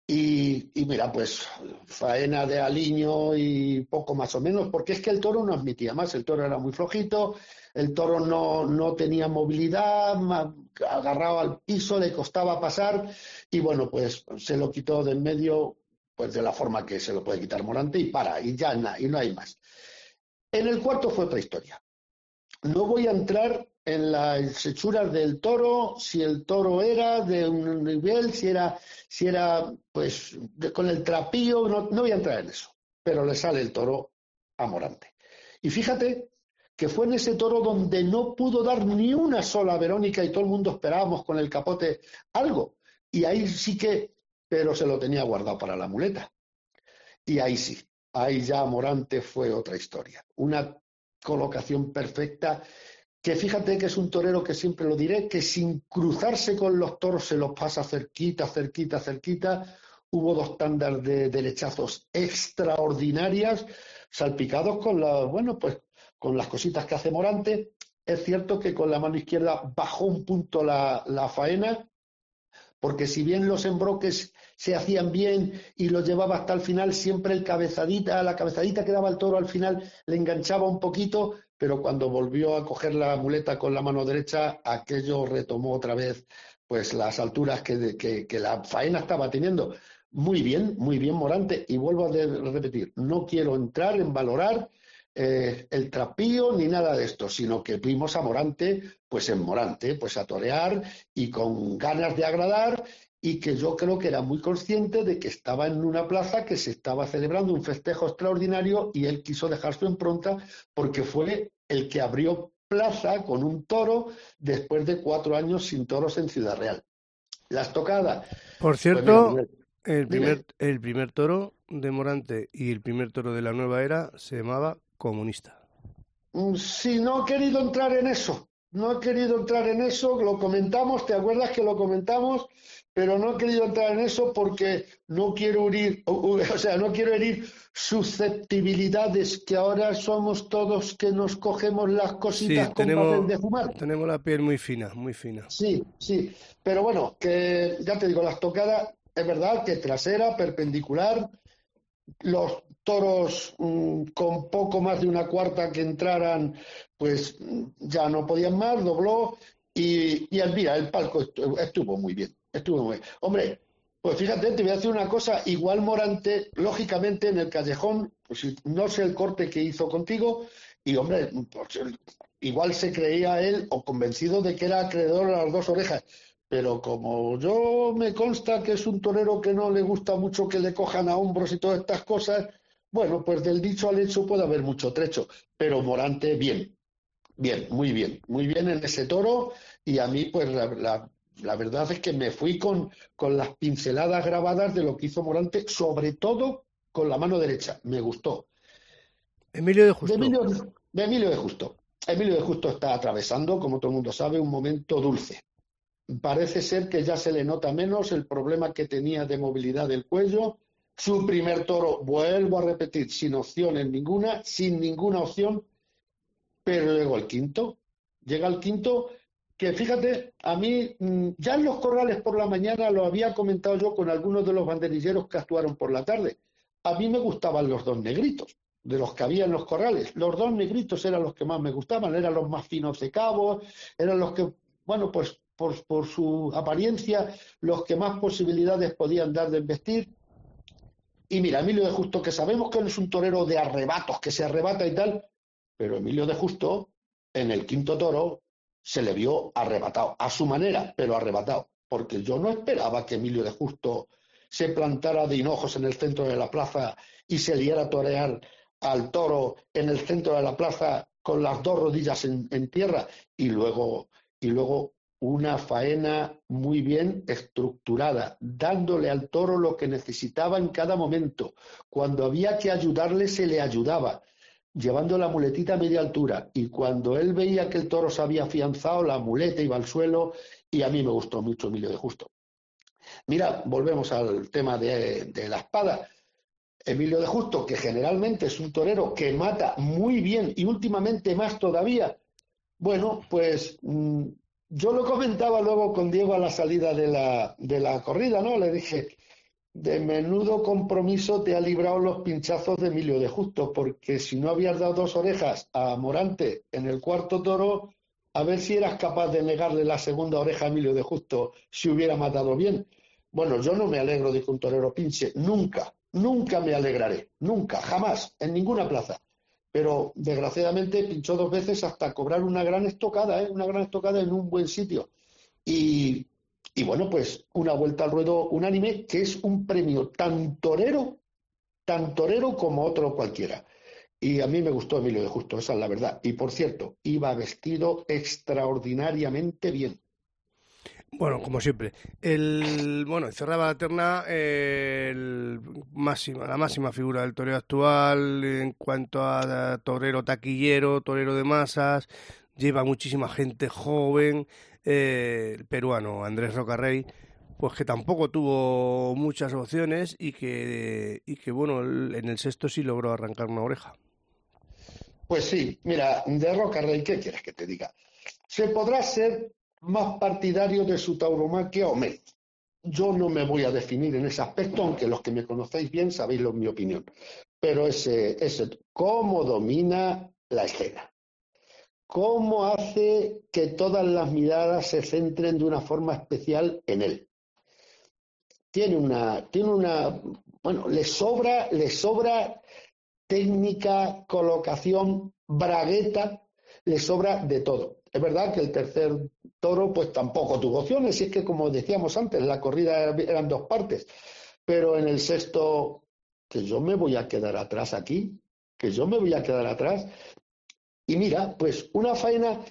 Y, y mira, pues faena de aliño y poco más o menos, porque es que el toro no admitía más, el toro era muy flojito, el toro no, no tenía movilidad, agarrado al piso, le costaba pasar y bueno, pues se lo quitó de en medio, pues de la forma que se lo puede quitar Morante y para, y ya na, y no hay más. En el cuarto fue otra historia. No voy a entrar en las hechuras del toro, si el toro era de un nivel, si era, si era pues de, con el trapillo, no, no voy a entrar en eso, pero le sale el toro a Morante. Y fíjate que fue en ese toro donde no pudo dar ni una sola Verónica y todo el mundo esperábamos con el capote algo. Y ahí sí que, pero se lo tenía guardado para la muleta. Y ahí sí, ahí ya Morante fue otra historia. Una colocación perfecta, que fíjate que es un torero que siempre lo diré, que sin cruzarse con los toros se los pasa cerquita, cerquita, cerquita. Hubo dos tandas de derechazos extraordinarias, salpicados con la, bueno, pues con las cositas que hace Morante. Es cierto que con la mano izquierda bajó un punto la, la faena, porque si bien los embroques se hacían bien y los llevaba hasta el final, siempre el cabezadita, la cabezadita que daba el toro al final le enganchaba un poquito, pero cuando volvió a coger la muleta con la mano derecha, aquello retomó otra vez pues las alturas que, que, que la faena estaba teniendo. Muy bien, muy bien Morante, y vuelvo a repetir, no quiero entrar en valorar eh, el trapío ni nada de esto, sino que vimos a Morante, pues en Morante, pues a torear y con ganas de agradar y que yo creo que era muy consciente de que estaba en una plaza que se estaba celebrando un festejo extraordinario y él quiso dejar su impronta porque fue el que abrió plaza con un toro después de cuatro años sin toros en Ciudad Real. La estocada. Por cierto, pues mira, el primer, el primer toro de Morante y el primer toro de la nueva era se llamaba Comunista. Sí, no he querido entrar en eso. No he querido entrar en eso, lo comentamos, ¿te acuerdas que lo comentamos? Pero no he querido entrar en eso porque no quiero herir, o sea, no quiero herir susceptibilidades, que ahora somos todos que nos cogemos las cositas Sí, con tenemos, papel de fumar. tenemos la piel muy fina, muy fina. Sí, sí, pero bueno, que ya te digo, la estocada es verdad que trasera, perpendicular, los toros mmm, con poco más de una cuarta que entraran, pues ya no podían más, dobló y, y mira, el palco estuvo, estuvo muy bien, estuvo muy bien. Hombre, pues fíjate, te voy a decir una cosa, igual Morante, lógicamente en el callejón, pues no sé el corte que hizo contigo, y hombre, pues, igual se creía él o convencido de que era acreedor a las dos orejas. Pero como yo me consta que es un torero que no le gusta mucho que le cojan a hombros y todas estas cosas, bueno, pues del dicho al hecho puede haber mucho trecho. Pero Morante, bien, bien, muy bien, muy bien en ese toro. Y a mí, pues la, la, la verdad es que me fui con, con las pinceladas grabadas de lo que hizo Morante, sobre todo con la mano derecha. Me gustó. Emilio de Justo. De Emilio de, Emilio de Justo. Emilio de Justo está atravesando, como todo el mundo sabe, un momento dulce. Parece ser que ya se le nota menos el problema que tenía de movilidad del cuello. Su primer toro, vuelvo a repetir, sin opciones ninguna, sin ninguna opción, pero luego el quinto. Llega el quinto, que fíjate, a mí, ya en los corrales por la mañana lo había comentado yo con algunos de los banderilleros que actuaron por la tarde. A mí me gustaban los dos negritos, de los que había en los corrales. Los dos negritos eran los que más me gustaban, eran los más finos de cabo, eran los que, bueno, pues Por, por su apariencia, los que más posibilidades podían dar de embestir. Y mira, Emilio de Justo, que sabemos que él es un torero de arrebatos, que se arrebata y tal, pero Emilio de Justo, en el quinto toro, se le vio arrebatado, a su manera, pero arrebatado, porque yo no esperaba que Emilio de Justo se plantara de hinojos en el centro de la plaza y se liara a torear al toro en el centro de la plaza con las dos rodillas en, en tierra, y luego, y luego una faena muy bien estructurada, dándole al toro lo que necesitaba en cada momento. Cuando había que ayudarle, se le ayudaba, llevando la muletita a media altura. Y cuando él veía que el toro se había afianzado, la muleta iba al suelo, y a mí me gustó mucho Emilio de Justo. Mira, volvemos al tema de, de la espada. Emilio de Justo, que generalmente es un torero que mata muy bien y últimamente más todavía, bueno, pues Mmm, yo lo comentaba luego con Diego a la salida de la, de la corrida, ¿no? Le dije, de menudo compromiso te ha librado los pinchazos de Emilio de Justo, porque si no habías dado dos orejas a Morante en el cuarto toro, a ver si eras capaz de negarle la segunda oreja a Emilio de Justo si hubiera matado bien. Bueno, yo no me alegro de que un torero pinche, nunca, nunca me alegraré, nunca, jamás, en ninguna plaza. Pero desgraciadamente pinchó dos veces hasta cobrar una gran estocada, ¿eh? Una gran estocada en un buen sitio. Y, y bueno, pues una vuelta al ruedo unánime, que es un premio tan torero, tan torero como otro cualquiera. Y a mí me gustó Emilio de Justo, esa es la verdad. Y por cierto, iba vestido extraordinariamente bien. Bueno, como siempre. El bueno, cerraba la terna el máxima, la máxima figura del torero actual en cuanto a torero taquillero, torero de masas, lleva muchísima gente joven, eh, el peruano Andrés Rocarrey, pues que tampoco tuvo muchas opciones y que y que bueno, en el sexto sí logró arrancar una oreja. Pues sí, mira, de Rocarrey, ¿qué quieres que te diga? Se podrá ser más partidario de su tauromaquia o menos. Yo no me voy a definir en ese aspecto, aunque los que me conocéis bien sabéis lo, mi opinión. Pero ese, ese, cómo domina la escena, cómo hace que todas las miradas se centren de una forma especial en él. Tiene una, tiene una, bueno, le sobra, le sobra técnica, colocación, bragueta, le sobra de todo. Es verdad que el tercer toro pues tampoco tuvo opciones, y es que como decíamos antes, la corrida eran dos partes, pero en el sexto, que yo me voy a quedar atrás aquí, que yo me voy a quedar atrás, y mira, pues una faena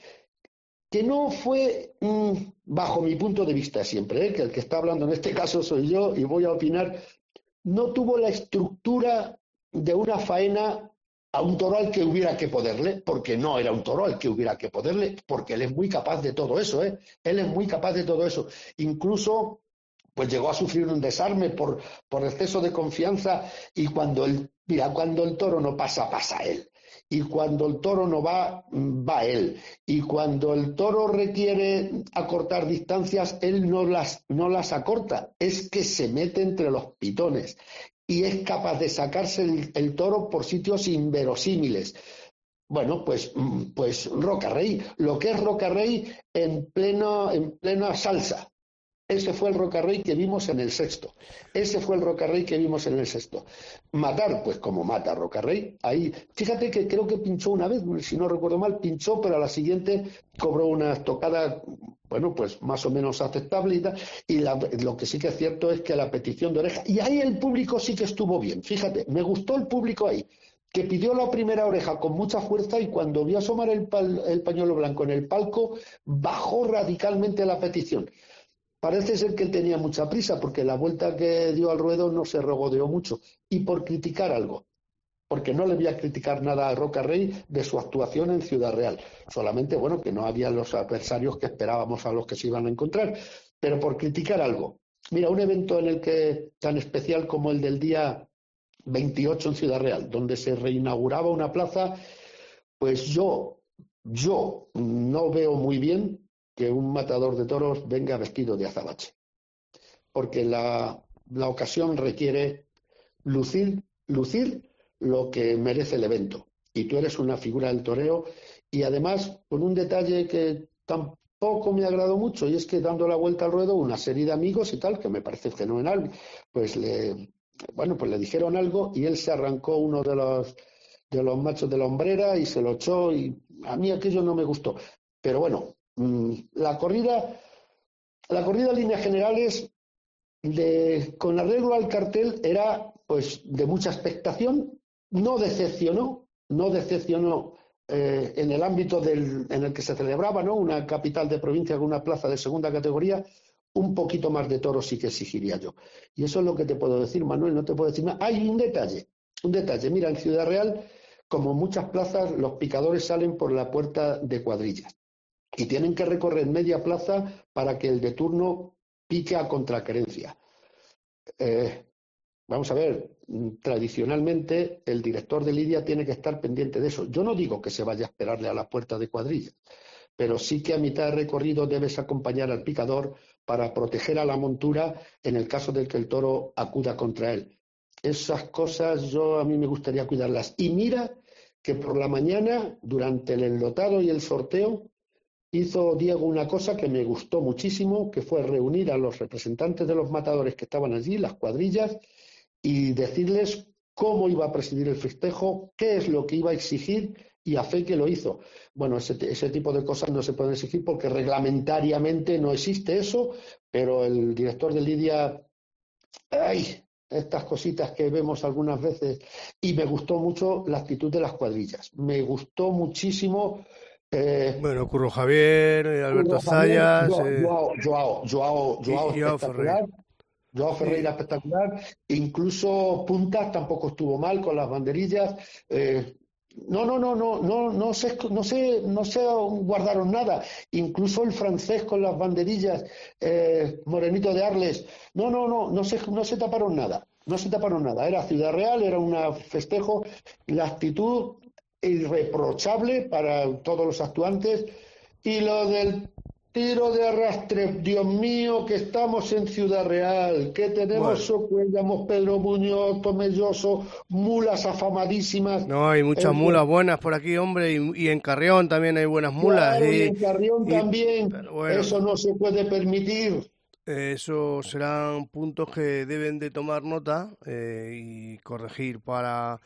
que no fue, mmm, bajo mi punto de vista siempre, ¿eh? que el que está hablando en este caso soy yo y voy a opinar, no tuvo la estructura de una faena a un toro al que hubiera que poderle, porque no era un toro al que hubiera que poderle, porque él es muy capaz de todo eso, ¿eh? Él es muy capaz de todo eso. Incluso, pues llegó a sufrir un desarme por, por exceso de confianza, y cuando el, mira, cuando el toro no pasa, pasa él. Y cuando el toro no va, va él. Y cuando el toro requiere acortar distancias, él no las, no las acorta. Es que se mete entre los pitones. Y es capaz de sacarse el, el toro por sitios inverosímiles. Bueno, pues, pues Rocarrey. Lo que es Rocarrey en, pleno, en plena salsa. Ese fue el Rocarrey que vimos en el sexto. Ese fue el Rocarrey que vimos en el sexto. Matar, pues como mata Rocarrey. Ahí, fíjate que creo que pinchó una vez, si no recuerdo mal, pinchó, pero a la siguiente cobró una estocada, bueno, pues más o menos aceptable y tal. Y la, lo que sí que es cierto es que la petición de oreja, y ahí el público sí que estuvo bien. Fíjate, me gustó el público ahí, que pidió la primera oreja con mucha fuerza, y cuando vio asomar el, pal, el pañuelo blanco en el palco, bajó radicalmente la petición. Parece ser que él tenía mucha prisa, porque la vuelta que dio al ruedo no se regodeó mucho, y por criticar algo, porque no le voy a criticar nada a Rocarrey de su actuación en Ciudad Real, solamente, bueno, que no había los adversarios que esperábamos a los que se iban a encontrar, pero por criticar algo. Mira, un evento en el que tan especial como el del día veintiocho en Ciudad Real, donde se reinauguraba una plaza, pues yo, yo no veo muy bien que un matador de toros venga vestido de azabache, porque la, la ocasión requiere lucir, lucir lo que merece el evento, y tú eres una figura del toreo, y además con un detalle que tampoco me agradó mucho, y es que dando la vuelta al ruedo una serie de amigos y tal, que me parece fenomenal, pues le, bueno, pues le dijeron algo, y él se arrancó uno de los, de los machos de la hombrera y se lo echó, y a mí aquello no me gustó, pero bueno. La corrida, la corrida en líneas generales, de, con arreglo al cartel, era pues de mucha expectación, no decepcionó, no decepcionó eh, en el ámbito del, en el que se celebraba, ¿no? Una capital de provincia con una plaza de segunda categoría, un poquito más de toros sí que exigiría yo. Y eso es lo que te puedo decir, Manuel, no te puedo decir nada. Hay un detalle, un detalle, mira, en Ciudad Real, como en muchas plazas, los picadores salen por la puerta de cuadrillas y tienen que recorrer media plaza para que el de turno pique a contraquerencia. Eh, vamos a ver, tradicionalmente el director de lidia tiene que estar pendiente de eso. Yo no digo que se vaya a esperarle a la puerta de cuadrilla, pero sí que a mitad de recorrido debes acompañar al picador para proteger a la montura en el caso de que el toro acuda contra él. Esas cosas yo a mí me gustaría cuidarlas. Y mira que por la mañana, durante el enlotado y el sorteo, hizo Diego una cosa que me gustó muchísimo, que fue reunir a los representantes de los matadores que estaban allí, las cuadrillas, y decirles cómo iba a presidir el festejo, qué es lo que iba a exigir, y a fe que lo hizo. Bueno, ese, ese tipo de cosas no se pueden exigir porque reglamentariamente no existe eso, pero el director de lidia, ¡ay!, estas cositas que vemos algunas veces, y me gustó mucho la actitud de las cuadrillas, me gustó muchísimo. Eh, bueno, Curro Javier, Alberto Curro Javier, Zayas, Joao, eh, Joao, Joao, Joao, Joao y, Joao espectacular, Ferreira. Joao Ferreira Sí. espectacular, incluso Puntas tampoco estuvo mal con las banderillas. Eh, no, no, no, no, no, no se, no se, no se guardaron nada. Incluso el francés con las banderillas, eh, Morenito de Arles, no, no, no, no se, no se taparon nada. No se taparon nada. Era Ciudad Real, era un festejo, la actitud irreprochable para todos los actuantes, y lo del tiro de arrastre, Dios mío, que estamos en Ciudad Real, que tenemos Socuellamos, Pedro Muñoz, Tomelloso, mulas afamadísimas. No, hay muchas el, mulas buenas por aquí, hombre, y, y en Carrión también hay buenas mulas. Claro, y, y en Carrión y, también, bueno, eso no se puede permitir. Esos serán puntos que deben de tomar nota eh, y corregir para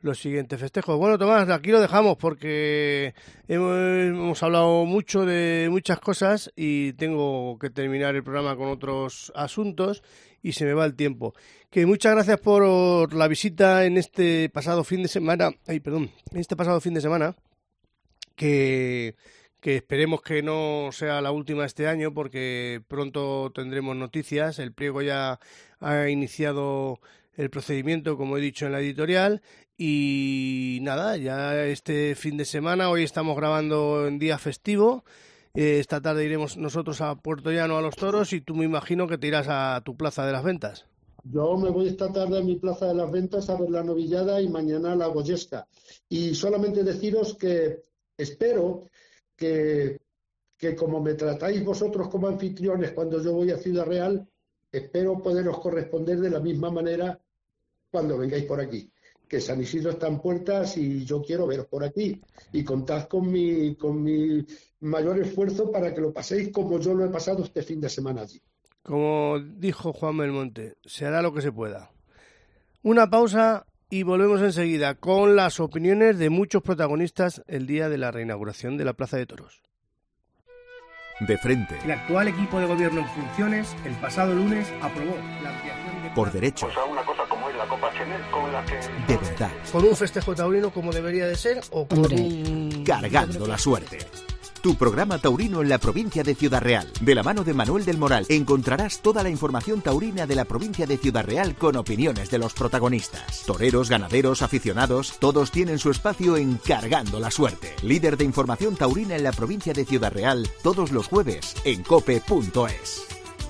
los siguientes festejos. Bueno, Tomás, aquí lo dejamos porque hemos, hemos hablado mucho de muchas cosas y tengo que terminar el programa con otros asuntos y se me va el tiempo. Que muchas gracias por la visita en este pasado fin de semana, ay, perdón, en este pasado fin de semana, que, que esperemos que no sea la última este año porque pronto tendremos noticias. El pliego ya ha iniciado el procedimiento, como he dicho en la editorial, y nada, ya este fin de semana, hoy estamos grabando en día festivo, eh, esta tarde iremos nosotros a Puerto Llano a los toros y tú me imagino que te irás a tu plaza de las ventas. Yo me voy esta tarde a mi plaza de las ventas a ver la novillada y mañana a la Goyesca. Y solamente deciros que espero que, que como me tratáis vosotros como anfitriones cuando yo voy a Ciudad Real, espero poderos corresponder de la misma manera cuando vengáis por aquí. Que San Isidro está en puertas y yo quiero veros por aquí. Y contad con mi, con mi mayor esfuerzo para que lo paséis como yo lo he pasado este fin de semana allí. Como dijo Juan Belmonte, se hará lo que se pueda. Una pausa y volvemos enseguida con las opiniones de muchos protagonistas el día de la reinauguración de la Plaza de Toros. De frente. El actual equipo de gobierno en funciones, el pasado lunes, aprobó la ampliación de... Por derecho. Pues a una cosa como es la Copa Chanel, con la que... De verdad. ¿Con un festejo taurino como debería de ser o con Hombre. un... Cargando la suerte. Tu programa taurino en la provincia de Ciudad Real. De la mano de Manuel del Moral encontrarás toda la información taurina de la provincia de Ciudad Real con opiniones de los protagonistas. Toreros, ganaderos, aficionados, todos tienen su espacio en Cargando la Suerte. Líder de información taurina en la provincia de Ciudad Real, todos los jueves en cope punto es.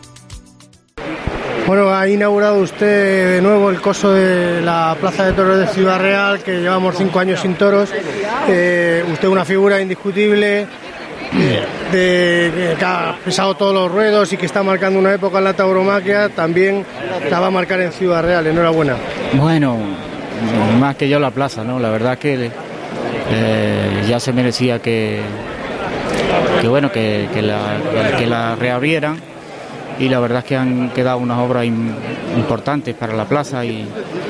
Bueno, ha inaugurado usted de nuevo el coso de la Plaza de Toros de Ciudad Real, que llevamos cinco años sin toros. Eh, usted una figura indiscutible, de, de, que ha pisado todos los ruedos y que está marcando una época en la tauromaquia, también la va a marcar en Ciudad Real. Enhorabuena. Bueno, más que yo la plaza, ¿no? La verdad que eh, ya se merecía que, que bueno, que, que, la, que la reabrieran, y la verdad es que han quedado unas obras in, importantes para la plaza y,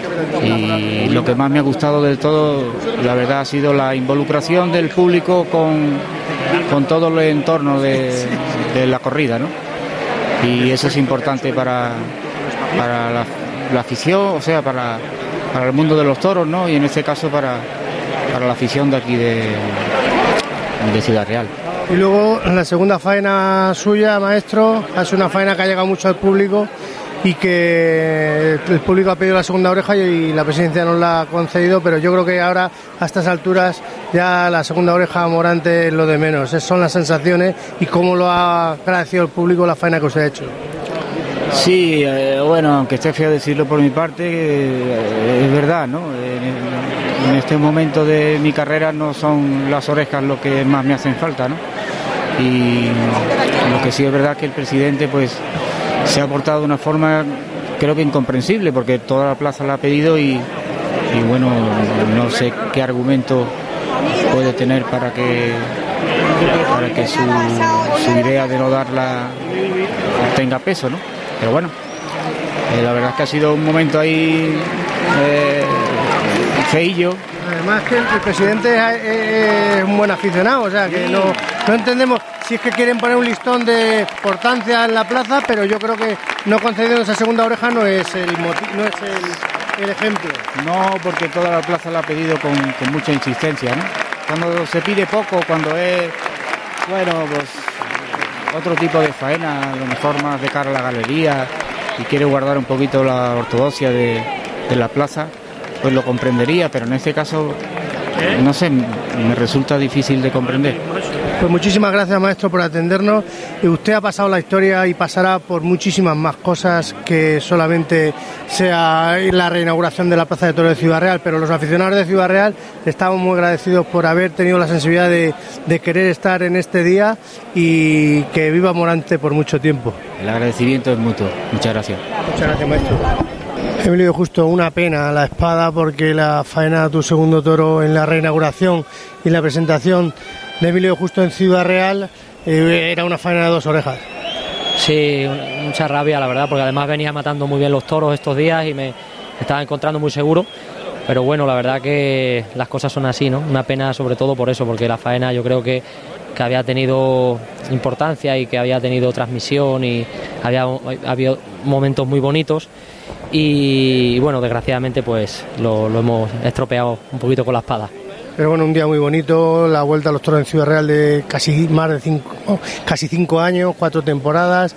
y lo que más me ha gustado del todo, la verdad, ha sido la involucración del público con, con todo el entorno de, de la corrida, ¿no? Y eso es importante para, para la, la afición, o sea, para, para el mundo de los toros, ¿no? Y en este caso para, para la afición de aquí de, de Ciudad Real. Y luego la segunda faena suya, maestro, es una faena que ha llegado mucho al público y que el público ha pedido la segunda oreja y la presidencia nos la ha concedido, pero yo creo que ahora a estas alturas ya la segunda oreja Morante es lo de menos. Esas son las sensaciones y cómo lo ha agradecido el público la faena que usted ha hecho. Sí, eh, bueno, aunque esté feo decirlo por mi parte, eh, es verdad, ¿no? En, en este momento de mi carrera no son las orejas lo que más me hacen falta, ¿no? Y lo que sí es verdad que el presidente pues se ha portado de una forma creo que incomprensible, porque toda la plaza la ha pedido y, y bueno, no sé qué argumento puede tener para que para que su, su idea de no darla tenga peso, ¿no? Pero bueno, eh, la verdad es que ha sido un momento ahí eh, feillo. Además que el presidente es, es un buen aficionado, o sea que no, no entendemos si es que quieren poner un listón de importancia en la plaza, pero yo creo que no concediendo esa segunda oreja no es el motivo, no es el, el ejemplo. No, porque toda la plaza la ha pedido con, con mucha insistencia, ¿no? Cuando se pide poco, cuando es, bueno, pues otro tipo de faena, a lo mejor más de cara a la galería, y quiere guardar un poquito la ortodoxia de, de la plaza, pues lo comprendería, pero en este caso, no sé, me resulta difícil de comprender. Pues muchísimas gracias, maestro, por atendernos. Usted ha pasado la historia y pasará por muchísimas más cosas que solamente sea la reinauguración de la Plaza de Toros de Ciudad Real, pero los aficionados de Ciudad Real estamos muy agradecidos por haber tenido la sensibilidad de, de querer estar en este día y que viva Morante por mucho tiempo. El agradecimiento es mutuo. Muchas gracias. Muchas gracias, maestro. Emilio Justo, una pena la espada porque la faena de tu segundo toro en la reinauguración y la presentación de Emilio Justo en Ciudad Real eh, era una faena de dos orejas. Sí, mucha rabia la verdad, porque además venía matando muy bien los toros estos días y me estaba encontrando muy seguro pero bueno, la verdad que las cosas son así, ¿no? Una pena sobre todo por eso, porque la faena yo creo que, que había tenido importancia y que había tenido transmisión y había, había momentos muy bonitos y bueno, desgraciadamente pues lo, lo hemos estropeado un poquito con la espada. Pero bueno, un día muy bonito, la vuelta a los toros en Ciudad Real de casi más de cinco, oh, casi cinco años, cuatro temporadas,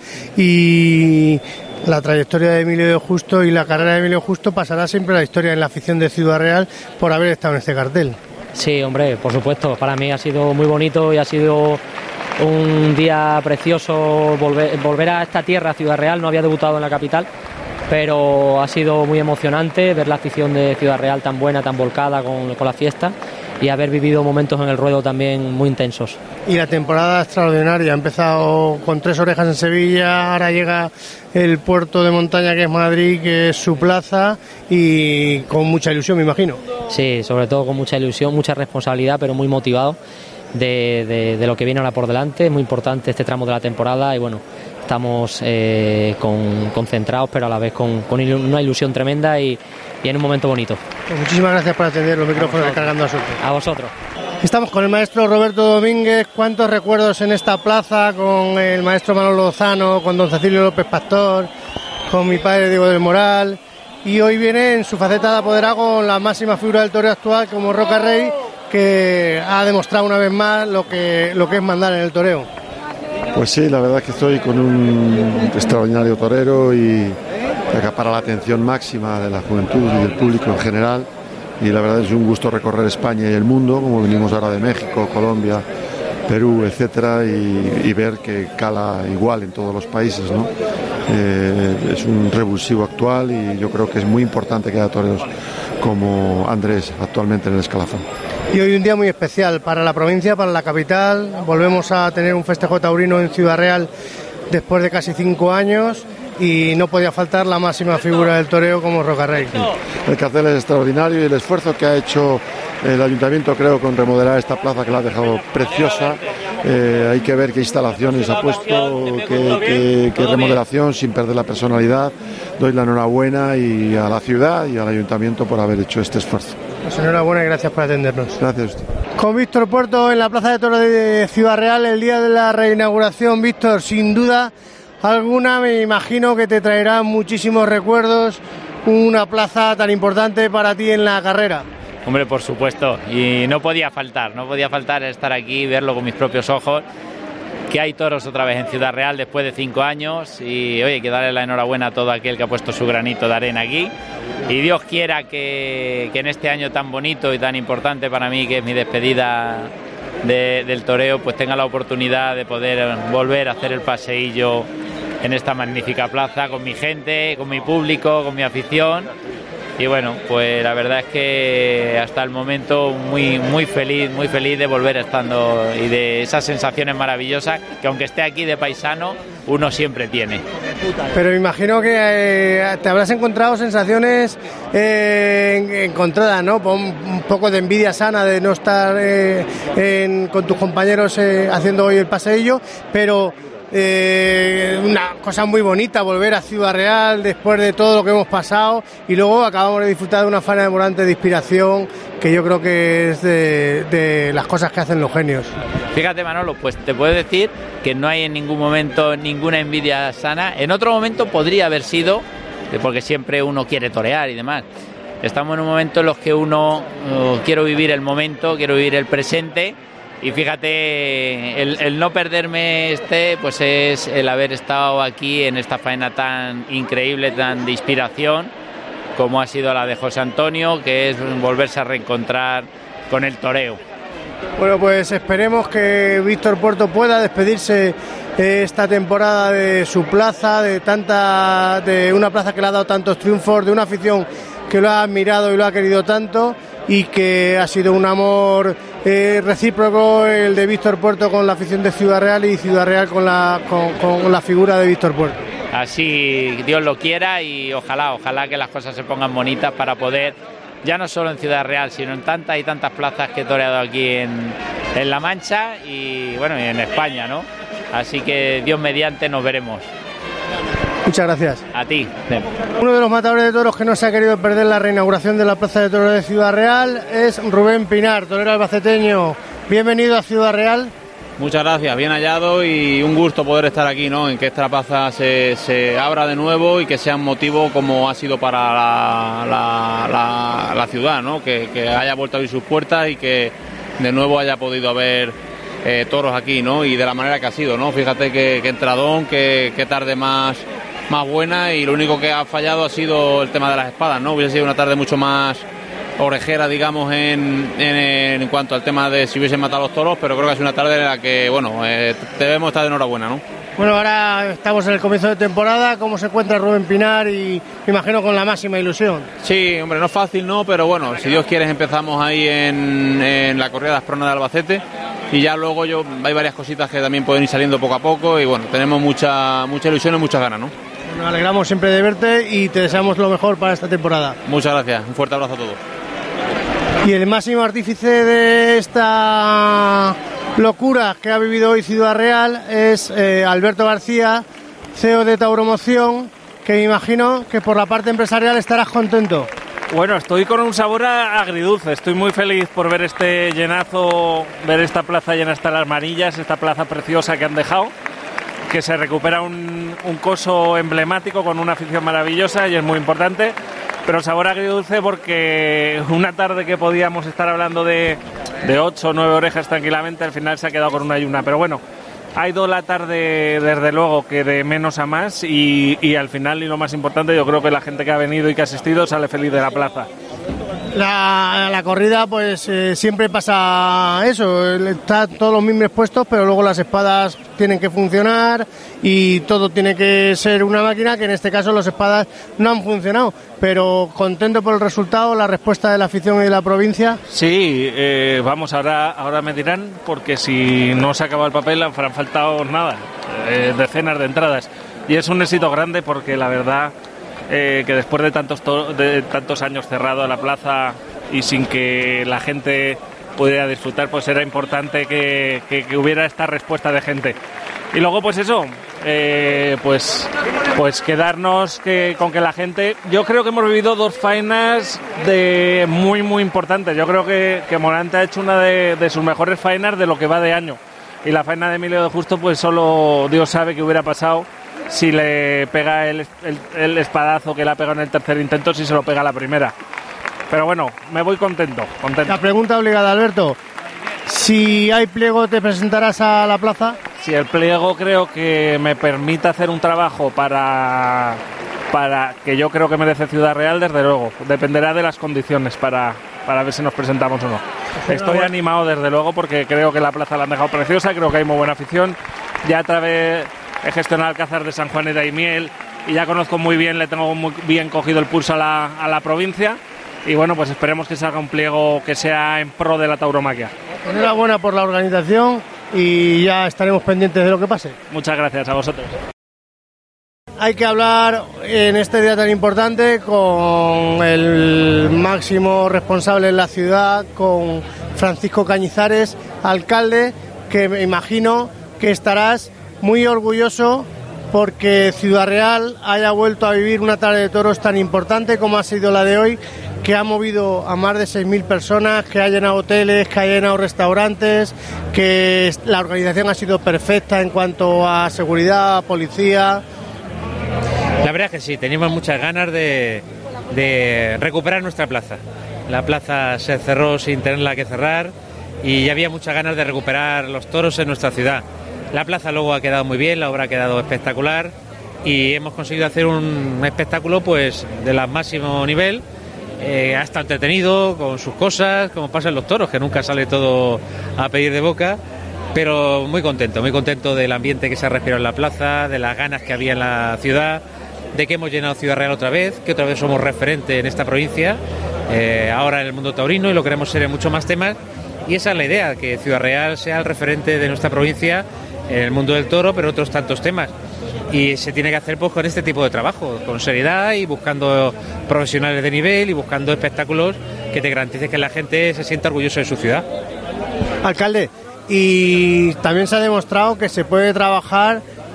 y la trayectoria de Emilio Justo y la carrera de Emilio Justo pasará siempre a la historia en la afición de Ciudad Real por haber estado en este cartel. Sí, hombre, por supuesto, para mí ha sido muy bonito y ha sido un día precioso volver, volver a esta tierra, Ciudad Real. No había debutado en la capital, pero ha sido muy emocionante ver la afición de Ciudad Real tan buena, tan volcada con, con la fiesta, y haber vivido momentos en el ruedo también muy intensos. Y la temporada extraordinaria, ha empezado con tres orejas en Sevilla, ahora llega el puerto de montaña que es Madrid, que es su plaza, y con mucha ilusión, me imagino. Sí, sobre todo con mucha ilusión, mucha responsabilidad, pero muy motivado de, de, de lo que viene ahora por delante. Es muy importante este tramo de la temporada y bueno, estamos eh, con, concentrados, pero a la vez con, con una ilusión tremenda y, y en un momento bonito. Pues muchísimas gracias por atender los micrófonos de Cargando a Suerte. A vosotros. Estamos con el maestro Roberto Domínguez. ¿Cuántos recuerdos en esta plaza con el maestro Manolo Lozano, con don Cecilio López Pastor, con mi padre Diego del Moral? Y hoy viene en su faceta de apoderado con la máxima figura del toreo actual como Roca Rey, que ha demostrado una vez más lo que, lo que es mandar en el toreo. Pues sí, la verdad es que estoy con un extraordinario torero y que acapara la atención máxima de la juventud y del público en general, y la verdad es un gusto recorrer España y el mundo, como venimos ahora de México, Colombia, Perú, etcétera, y, y ver que cala igual en todos los países, ¿no? Eh, es un revulsivo actual y yo creo que es muy importante que haya toreros como Andrés actualmente en el escalafón. Y hoy un día muy especial para la provincia, para la capital. Volvemos a tener un festejo taurino en Ciudad Real después de casi cinco años y no podía faltar la máxima figura del toreo como Roca Rey. El cartel es extraordinario y el esfuerzo que ha hecho el ayuntamiento, creo, con remodelar esta plaza, que la ha dejado preciosa. Eh, hay que ver qué instalaciones ha puesto, qué, qué, qué remodelación, sin perder la personalidad. Doy la enhorabuena y a la ciudad y al ayuntamiento por haber hecho este esfuerzo. Pues enhorabuena y gracias por atendernos. Gracias a usted. Con Víctor Puerto en la Plaza de Toros de Ciudad Real el día de la reinauguración. Víctor, sin duda alguna me imagino que te traerá muchísimos recuerdos, una plaza tan importante para ti en la carrera. Hombre, por supuesto, y no podía faltar, no podía faltar estar aquí y verlo con mis propios ojos, que hay toros otra vez en Ciudad Real después de cinco años y oye, que darle la enhorabuena a todo aquel que ha puesto su granito de arena aquí y Dios quiera que, que en este año tan bonito y tan importante para mí, que es mi despedida de, del toreo, pues tenga la oportunidad de poder volver a hacer el paseillo en esta magnífica plaza con mi gente, con mi público, con mi afición. Y bueno, pues la verdad es que hasta el momento muy muy feliz, muy feliz de volver estando y de esas sensaciones maravillosas que aunque esté aquí de paisano, uno siempre tiene. Pero me imagino que eh, te habrás encontrado sensaciones eh, encontradas, ¿no? Un, un poco de envidia sana de no estar eh, en, con tus compañeros eh, haciendo hoy el paseillo, pero... Eh, una cosa muy bonita volver a Ciudad Real después de todo lo que hemos pasado y luego acabamos de disfrutar de una faena de Morante de inspiración que yo creo que es de, de las cosas que hacen los genios. Fíjate, Manolo, pues te puedo decir que no hay en ningún momento ninguna envidia sana. En otro momento podría haber sido, porque siempre uno quiere torear y demás. Estamos en un momento en los que uno uh, quiero vivir el momento, quiero vivir el presente. Y fíjate, el, el no perderme este, pues es el haber estado aquí en esta faena tan increíble, tan de inspiración, como ha sido la de José Antonio, que es volverse a reencontrar con el toreo. Bueno, pues esperemos que Víctor Puerto pueda despedirse esta temporada de su plaza, de tanta, de una plaza que le ha dado tantos triunfos, de una afición que lo ha admirado y lo ha querido tanto, y que ha sido un amor eh, recíproco el de Víctor Puerto con la afición de Ciudad Real y Ciudad Real con la, con, con la figura de Víctor Puerto. Así Dios lo quiera y ojalá, ojalá que las cosas se pongan bonitas para poder, ya no solo en Ciudad Real, sino en tantas y tantas plazas que he toreado aquí en, en La Mancha y bueno, y en España, ¿no? Así que Dios mediante nos veremos. Muchas gracias. A ti. Uno de los matadores de toros que no se ha querido perder la reinauguración de la Plaza de Toros de Ciudad Real es Rubén Pinar, torero albaceteño. Bienvenido a Ciudad Real. Muchas gracias, bien hallado y un gusto poder estar aquí, ¿no? En que esta plaza se, se abra de nuevo y que sea un motivo como ha sido para la, la, la, la ciudad, ¿no? Que, que haya vuelto a abrir sus puertas y que de nuevo haya podido haber eh, toros aquí, ¿no? Y de la manera que ha sido, ¿no? Fíjate que, que entradón, que, que tarde más... más buena, y lo único que ha fallado ha sido el tema de las espadas, ¿no? Hubiese sido una tarde mucho más orejera, digamos, en, en, en cuanto al tema de si hubiesen matado a los toros, pero creo que ha sido una tarde en la que, bueno, eh, debemos estar de enhorabuena, ¿no? Bueno, ahora estamos en el comienzo de temporada. ¿Cómo se encuentra Rubén Pinar? Y me imagino con la máxima ilusión. Sí, hombre, no es fácil, ¿no? Pero bueno, si Dios quiere empezamos ahí en, en la corrida de Asprona de Albacete, y ya luego yo hay varias cositas que también pueden ir saliendo poco a poco, y bueno, tenemos mucha, mucha ilusión y muchas ganas, ¿no? Nos alegramos siempre de verte y te deseamos lo mejor para esta temporada. Muchas gracias, un fuerte abrazo a todos. Y el máximo artífice de esta locura que ha vivido hoy Ciudad Real es eh, Alberto García, C E O de Tauromoción, que me imagino que por la parte empresarial estarás contento. Bueno, estoy con un sabor agridulce, estoy muy feliz por ver este llenazo, ver esta plaza llena hasta las manillas, esta plaza preciosa que han dejado, que se recupera un, un coso emblemático con una afición maravillosa y es muy importante, pero sabor agridulce porque una tarde que podíamos estar hablando de, de ocho o nueve orejas tranquilamente, al final se ha quedado con una y una, pero bueno, ha ido la tarde desde luego que de menos a más y, y al final, y lo más importante, yo creo que la gente que ha venido y que ha asistido sale feliz de la plaza. La, la corrida, pues eh, siempre pasa eso, está todos los mismos puestos, pero luego las espadas tienen que funcionar y todo tiene que ser una máquina, que en este caso las espadas no han funcionado, pero contento por el resultado, la respuesta de la afición y de la provincia. Sí, eh, vamos, ahora, ahora me dirán, porque si no se acaba el papel habrán faltado nada, eh, decenas de entradas, y es un éxito grande porque la verdad... Eh, que después de tantos to- de tantos años cerrado a la plaza y sin que la gente pudiera disfrutar, pues era importante que, que, que hubiera esta respuesta de gente. Y luego pues eso, eh, pues pues quedarnos que, con que la gente... Yo creo que hemos vivido dos faenas de muy muy importantes. Yo creo que, que Morante ha hecho una de, de sus mejores faenas de lo que va de año. Y la faena de Emilio de Justo, pues solo Dios sabe qué hubiera pasado si le pega el, el, el espadazo que le ha pegado en el tercer intento, si se lo pega a la primera. Pero bueno, me voy contento, contento. La pregunta obligada, Alberto, si hay pliego, ¿te presentarás a la plaza? Si el pliego creo que me permite hacer un trabajo para, para que yo creo que merece Ciudad Real, desde luego, dependerá de las condiciones para, para ver si nos presentamos o no. Estoy animado desde luego porque creo que la plaza la han dejado preciosa, creo que hay muy buena afición. Ya a través... He gestionado Alcázar de San Juan y Daimiel y ya conozco muy bien, le tengo muy bien cogido el pulso a la, a la provincia y bueno, pues esperemos que salga un pliego que sea en pro de la tauromaquia. Enhorabuena por la organización y ya estaremos pendientes de lo que pase. Muchas gracias a vosotros. Hay que hablar en este día tan importante con el máximo responsable en la ciudad, con Francisco Cañizares, alcalde, que me imagino que estarás muy orgulloso porque Ciudad Real haya vuelto a vivir una tarde de toros tan importante como ha sido la de hoy, que ha movido a más de seis mil personas, que ha llenado hoteles, que ha llenado restaurantes, que la organización ha sido perfecta en cuanto a seguridad, policía. La verdad es que sí, teníamos muchas ganas de, de recuperar nuestra plaza. La plaza se cerró sin tenerla que cerrar y había muchas ganas de recuperar los toros en nuestra ciudad. La plaza luego ha quedado muy bien, la obra ha quedado espectacular y hemos conseguido hacer un espectáculo pues de la máximo nivel. Eh, ha estado entretenido con sus cosas, como pasa en los toros, que nunca sale todo a pedir de boca, pero muy contento, muy contento del ambiente que se ha respirado en la plaza, de las ganas que había en la ciudad, de que hemos llenado Ciudad Real otra vez, que otra vez somos referente en esta provincia, eh, ahora en el mundo taurino, y lo queremos ser en muchos más temas, y esa es la idea, que Ciudad Real sea el referente de nuestra provincia en el mundo del toro, pero otros tantos temas. Y se tiene que hacer pues con este tipo de trabajo, con seriedad y buscando profesionales de nivel y buscando espectáculos que te garanticen que la gente se sienta orgullosa de su ciudad. Alcalde, y también se ha demostrado que se puede trabajar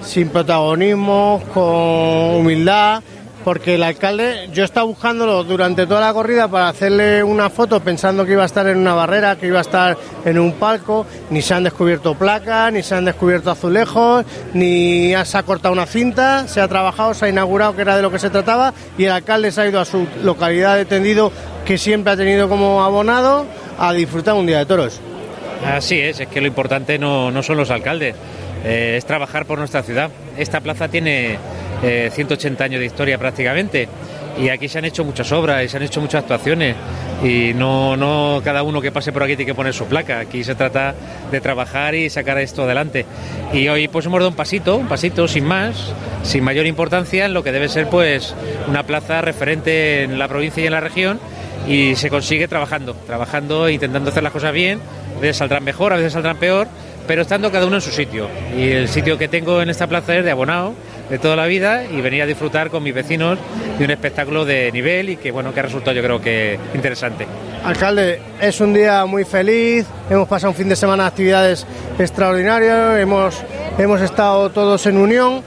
sin protagonismo, con humildad, porque el alcalde, yo estaba buscándolo durante toda la corrida para hacerle una foto pensando que iba a estar en una barrera, que iba a estar en un palco, ni se han descubierto placas, ni se han descubierto azulejos, ni se ha cortado una cinta, se ha trabajado, se ha inaugurado, que era de lo que se trataba, y el alcalde se ha ido a su localidad de tendido, que siempre ha tenido como abonado, a disfrutar un día de toros. Así es, es que lo importante no, no son los alcaldes, eh, es trabajar por nuestra ciudad. Esta plaza tiene eh, ciento ochenta años de historia prácticamente, y aquí se han hecho muchas obras y se han hecho muchas actuaciones, y no, no cada uno que pase por aquí tiene que poner su placa. Aquí se trata de trabajar y sacar esto adelante, y hoy pues hemos dado un pasito, un pasito sin más, sin mayor importancia, en lo que debe ser pues una plaza referente en la provincia y en la región, y se consigue trabajando, trabajando, intentando hacer las cosas bien. A veces saldrán mejor, a veces saldrán peor, pero estando cada uno en su sitio. Y el sitio que tengo en esta plaza es de abonado de toda la vida, y venir a disfrutar con mis vecinos de un espectáculo de nivel y que bueno, que ha resultado yo creo que interesante. Alcalde, es un día muy feliz, hemos pasado un fin de semana de actividades extraordinarias, hemos, hemos estado todos en unión,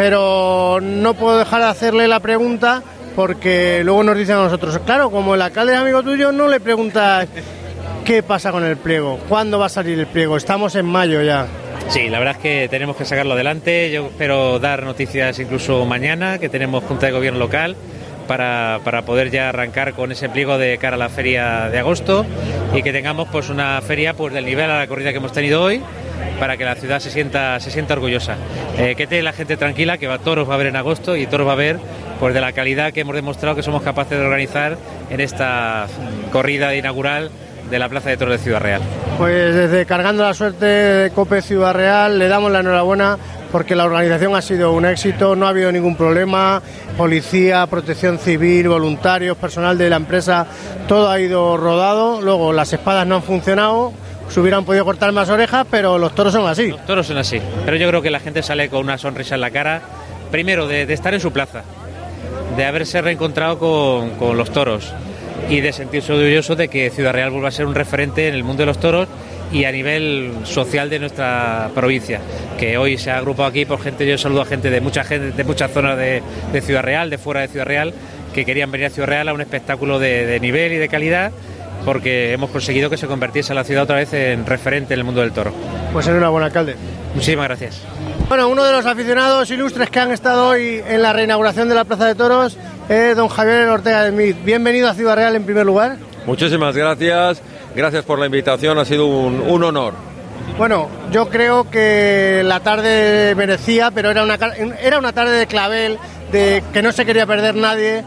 pero no puedo dejar de hacerle la pregunta, porque luego nos dicen a nosotros, claro, como el alcalde es amigo tuyo, no le preguntas qué pasa con el pliego, cuándo va a salir el pliego, estamos en mayo ya. Sí, la verdad es que tenemos que sacarlo adelante. Yo espero dar noticias incluso mañana, que tenemos Junta de Gobierno local, para, para poder ya arrancar con ese pliego de cara a la feria de agosto, y que tengamos pues una feria pues del nivel a la corrida que hemos tenido hoy, para que la ciudad se sienta se sienta orgullosa. Eh, que esté la gente tranquila, que va, toros va a haber en agosto, y toros va a haber pues de la calidad que hemos demostrado que somos capaces de organizar en esta corrida inaugural de la Plaza de Toros de Ciudad Real. Pues desde Cargando la Suerte de COPE Ciudad Real le damos la enhorabuena, porque la organización ha sido un éxito, no ha habido ningún problema, policía, protección civil, voluntarios, personal de la empresa, todo ha ido rodado. Luego las espadas no han funcionado, se hubieran podido cortar más orejas, pero los toros son así. Los toros son así, pero yo creo que la gente sale con una sonrisa en la cara, primero de, de estar en su plaza, de haberse reencontrado con, con los toros, y de sentirse orgulloso de que Ciudad Real vuelva a ser un referente en el mundo de los toros y a nivel social de nuestra provincia, que hoy se ha agrupado aquí por gente. Yo saludo a gente de mucha gente de muchas zonas de, de Ciudad Real, de fuera de Ciudad Real, que querían venir a Ciudad Real a un espectáculo de, de nivel y de calidad, porque hemos conseguido que se convirtiese la ciudad otra vez en referente en el mundo del toro. Pues enhorabuena, alcalde. Muchísimas gracias. Bueno, uno de los aficionados ilustres que han estado hoy en la reinauguración de la Plaza de Toros es don Javier Ortega de Smith. Bienvenido a Ciudad Real en primer lugar. Muchísimas gracias, gracias por la invitación, ha sido un, un honor. Bueno, yo creo que la tarde merecía, pero era una, era una tarde de clavel, de que no se quería perder nadie,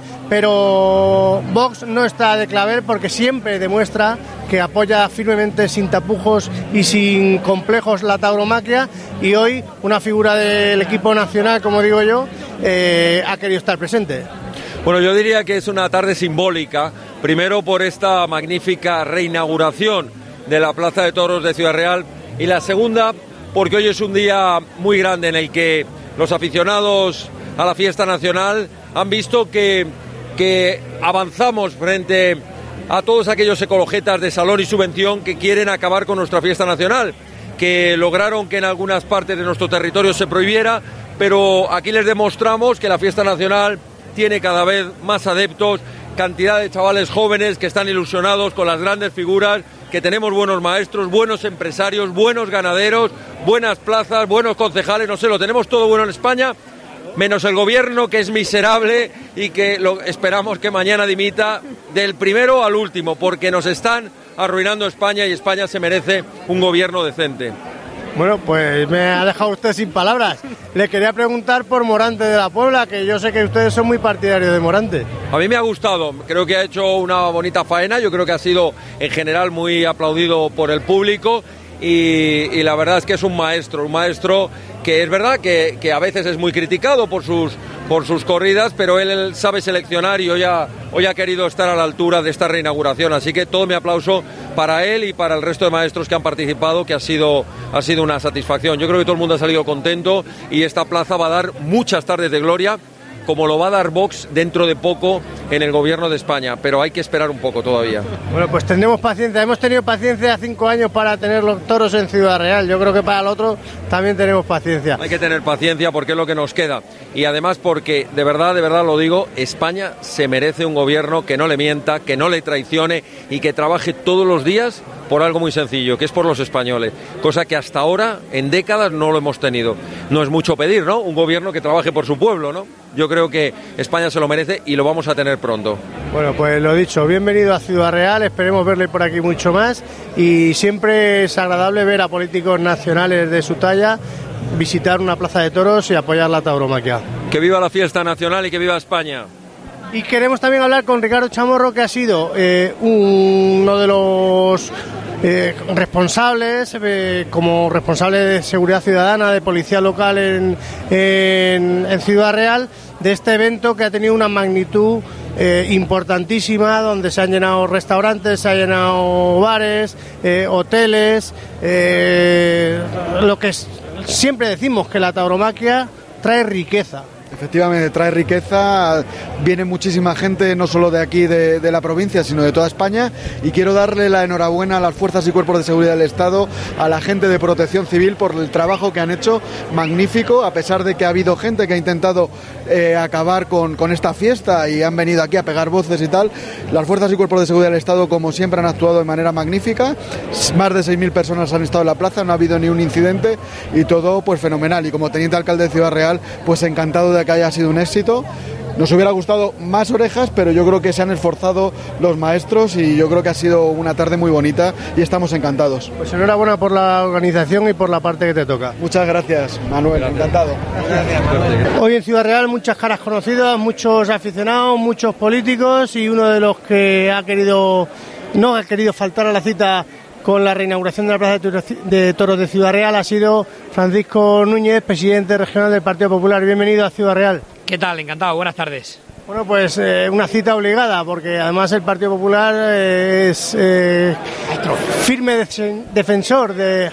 pero Vox no está de clavel, porque siempre demuestra que apoya firmemente, sin tapujos y sin complejos, la tauromaquia, y hoy una figura del equipo nacional, como digo yo, eh, ha querido estar presente. Bueno, yo diría que es una tarde simbólica, primero por esta magnífica reinauguración de la Plaza de Toros de Ciudad Real, y la segunda porque hoy es un día muy grande en el que los aficionados a la fiesta nacional han visto que, que avanzamos frente a todos aquellos ecologetas de salón y subvención que quieren acabar con nuestra fiesta nacional, que lograron que en algunas partes de nuestro territorio se prohibiera, pero aquí les demostramos que la fiesta nacional tiene cada vez más adeptos, cantidad de chavales jóvenes que están ilusionados con las grandes figuras, que tenemos buenos maestros, buenos empresarios, buenos ganaderos, buenas plazas, buenos concejales, no sé, lo tenemos todo bueno en España, menos el gobierno, que es miserable y que lo, esperamos que mañana dimita, del primero al último, porque nos están arruinando España, y España se merece un gobierno decente. Bueno, pues me ha dejado usted sin palabras. Le quería preguntar por Morante de la Puebla, que yo sé que ustedes son muy partidarios de Morante. A mí me ha gustado, creo que ha hecho una bonita faena, yo creo que ha sido en general muy aplaudido por el público, y, y la verdad es que es un maestro, un maestro que es verdad que, que a veces es muy criticado por sus, por sus corridas, pero él, él sabe seleccionar, y hoy ha, hoy ha querido estar a la altura de esta reinauguración, así que todo mi aplauso para él y para el resto de maestros que han participado, que ha sido, ha sido una satisfacción. Yo creo que todo el mundo ha salido contento, y esta plaza va a dar muchas tardes de gloria como lo va a dar Vox dentro de poco en el gobierno de España, pero hay que esperar un poco todavía. Bueno, pues tendremos paciencia. Hemos tenido paciencia cinco años para tener los toros en Ciudad Real. Yo creo que para el otro también tenemos paciencia. Hay que tener paciencia porque es lo que nos queda. Y además porque, de verdad, de verdad lo digo, España se merece un gobierno que no le mienta, que no le traicione y que trabaje todos los días por algo muy sencillo, que es por los españoles, cosa que hasta ahora, en décadas, no lo hemos tenido. No es mucho pedir, ¿no? Un gobierno que trabaje por su pueblo, ¿no? Yo creo que España se lo merece y lo vamos a tener pronto. Bueno, pues lo dicho, bienvenido a Ciudad Real, esperemos verle por aquí mucho más y siempre es agradable ver a políticos nacionales de su talla visitar una plaza de toros y apoyar la tauromaquia. Que viva la fiesta nacional y que viva España. Y queremos también hablar con Ricardo Chamorro, que ha sido eh, uno de los eh, responsables, eh, como responsable de seguridad ciudadana, de policía local en, en, en Ciudad Real, de este evento que ha tenido una magnitud eh, importantísima, donde se han llenado restaurantes, se han llenado bares, eh, hoteles, eh, lo que es, siempre decimos que la tauromaquia trae riqueza. Efectivamente, trae riqueza, viene muchísima gente, no solo de aquí, de, de la provincia, sino de toda España, y quiero darle la enhorabuena a las fuerzas y cuerpos de seguridad del Estado, a la gente de Protección Civil por el trabajo que han hecho, magnífico, a pesar de que ha habido gente que ha intentado eh, acabar con, con esta fiesta y han venido aquí a pegar voces y tal. Las fuerzas y cuerpos de seguridad del Estado, como siempre, han actuado de manera magnífica, más de seis mil personas han estado en la plaza, no ha habido ni un incidente y todo pues fenomenal, y como teniente alcalde de Ciudad Real, pues encantado de que haya sido un éxito. Nos hubiera gustado más orejas, pero yo creo que se han esforzado los maestros y yo creo que ha sido una tarde muy bonita y estamos encantados. Pues enhorabuena por la organización y por la parte que te toca. Muchas gracias, Manuel, gracias. Encantado. Gracias. Hoy en Ciudad Real muchas caras conocidas, muchos aficionados, muchos políticos, y uno de los que ha querido no ha querido faltar a la cita con la reinauguración de la Plaza de Toros de Ciudad Real ha sido Francisco Núñez, presidente regional del Partido Popular. Bienvenido a Ciudad Real. ¿Qué tal? Encantado, buenas tardes. Bueno, pues eh, una cita obligada, porque además el Partido Popular eh, es eh, firme defensor de,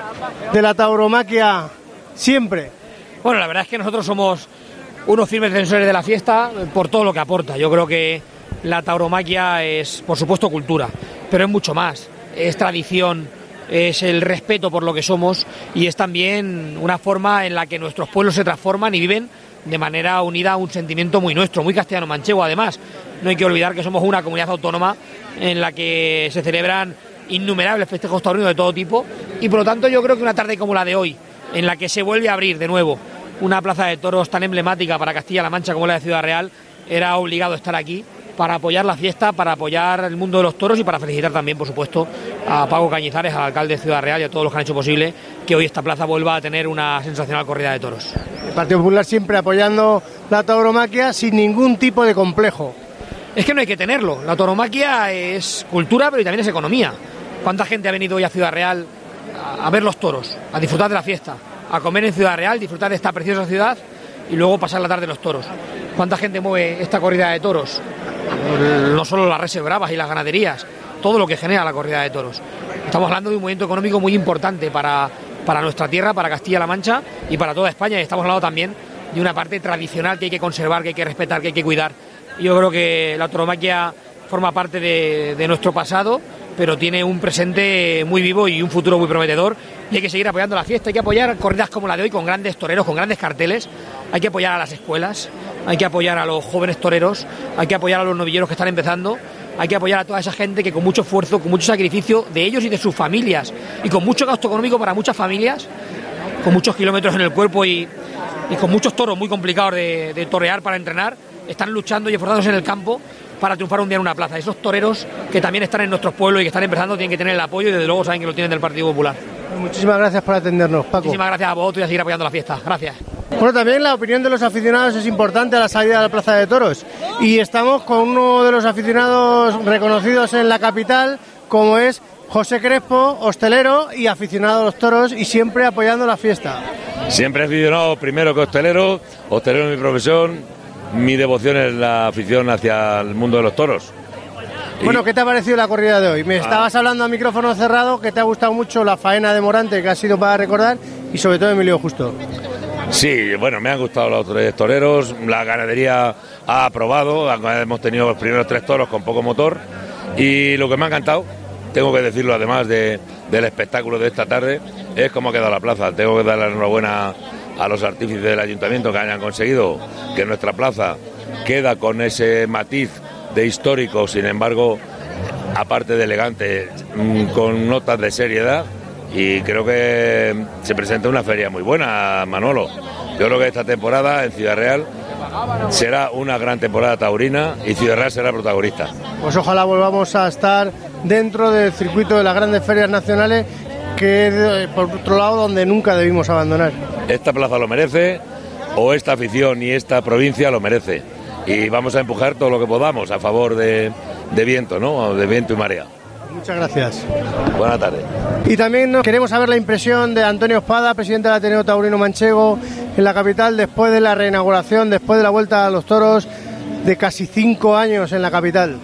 de la tauromaquia siempre. Bueno, la verdad es que nosotros somos unos firmes defensores de la fiesta por todo lo que aporta. Yo creo que la tauromaquia es, por supuesto, cultura, pero es mucho más. Es tradición, es el respeto por lo que somos y es también una forma en la que nuestros pueblos se transforman y viven de manera unida a un sentimiento muy nuestro, muy castellano-manchego. Además, no hay que olvidar que somos una comunidad autónoma en la que se celebran innumerables festejos taurinos de todo tipo y por lo tanto yo creo que una tarde como la de hoy, en la que se vuelve a abrir de nuevo una plaza de toros tan emblemática para Castilla-La Mancha como la de Ciudad Real, era obligado estar aquí para apoyar la fiesta, para apoyar el mundo de los toros y para felicitar también, por supuesto, a Paco Cañizares, al alcalde de Ciudad Real y a todos los que han hecho posible que hoy esta plaza vuelva a tener una sensacional corrida de toros. El Partido Popular siempre apoyando la tauromaquia sin ningún tipo de complejo. Es que no hay que tenerlo. La tauromaquia es cultura, pero también es economía. ¿Cuánta gente ha venido hoy a Ciudad Real a ver los toros, a disfrutar de la fiesta, a comer en Ciudad Real, disfrutar de esta preciosa ciudad y luego pasar la tarde en los toros? ¿Cuánta gente mueve esta corrida de toros? No solo las reses bravas y las ganaderías, todo lo que genera la corrida de toros. Estamos hablando de un movimiento económico muy importante para, para nuestra tierra, para Castilla-La Mancha y para toda España. Y estamos hablando también de una parte tradicional que hay que conservar, que hay que respetar, que hay que cuidar. Y yo creo que la tauromaquia forma parte de, de nuestro pasado, pero tiene un presente muy vivo y un futuro muy prometedor. Y hay que seguir apoyando la fiesta, hay que apoyar corridas como la de hoy, con grandes toreros, con grandes carteles. Hay que apoyar a las escuelas, hay que apoyar a los jóvenes toreros, hay que apoyar a los novilleros que están empezando, hay que apoyar a toda esa gente que con mucho esfuerzo, con mucho sacrificio de ellos y de sus familias, y con mucho gasto económico para muchas familias, con muchos kilómetros en el cuerpo y, y con muchos toros muy complicados de, de torear para entrenar, están luchando y esforzándose en el campo para triunfar un día en una plaza. Esos toreros que también están en nuestros pueblos y que están empezando tienen que tener el apoyo y desde luego saben que lo tienen del Partido Popular. Muchísimas gracias por atendernos, Paco. Muchísimas gracias a vosotros y a seguir apoyando la fiesta. Gracias. Bueno, también la opinión de los aficionados es importante a la salida de la Plaza de Toros. Y estamos con uno de los aficionados reconocidos en la capital, como es José Crespo, hostelero y aficionado a los toros y siempre apoyando la fiesta. Siempre aficionado primero que hostelero, hostelero es mi profesión, mi devoción es la afición hacia el mundo de los toros. Bueno, ¿qué te ha parecido la corrida de hoy? Me estabas hablando a micrófono cerrado que te ha gustado mucho la faena de Morante, que ha sido para recordar, y sobre todo Emilio Justo. Sí, bueno, me han gustado los tres toreros, la ganadería ha aprobado, hemos tenido los primeros tres toros con poco motor y lo que me ha encantado, tengo que decirlo además de, del espectáculo de esta tarde, es cómo ha quedado la plaza. Tengo que dar la enhorabuena a los artífices del ayuntamiento que hayan conseguido que nuestra plaza queda con ese matiz de histórico, sin embargo, aparte de elegante, con notas de seriedad. Y creo que se presenta una feria muy buena, Manolo. Yo creo que esta temporada en Ciudad Real será una gran temporada taurina y Ciudad Real será protagonista. Pues ojalá volvamos a estar dentro del circuito de las grandes ferias nacionales, que es, por otro lado, donde nunca debimos abandonar. Esta plaza lo merece, o esta afición y esta provincia lo merece. Y vamos a empujar todo lo que podamos a favor de, de viento, ¿no? De viento y marea. Muchas gracias. Buenas tardes. Y también nos queremos saber la impresión de Antonio Espada, presidente del Ateneo Taurino Manchego, en la capital, después de la reinauguración, después de la vuelta a los toros de casi cinco años en la capital.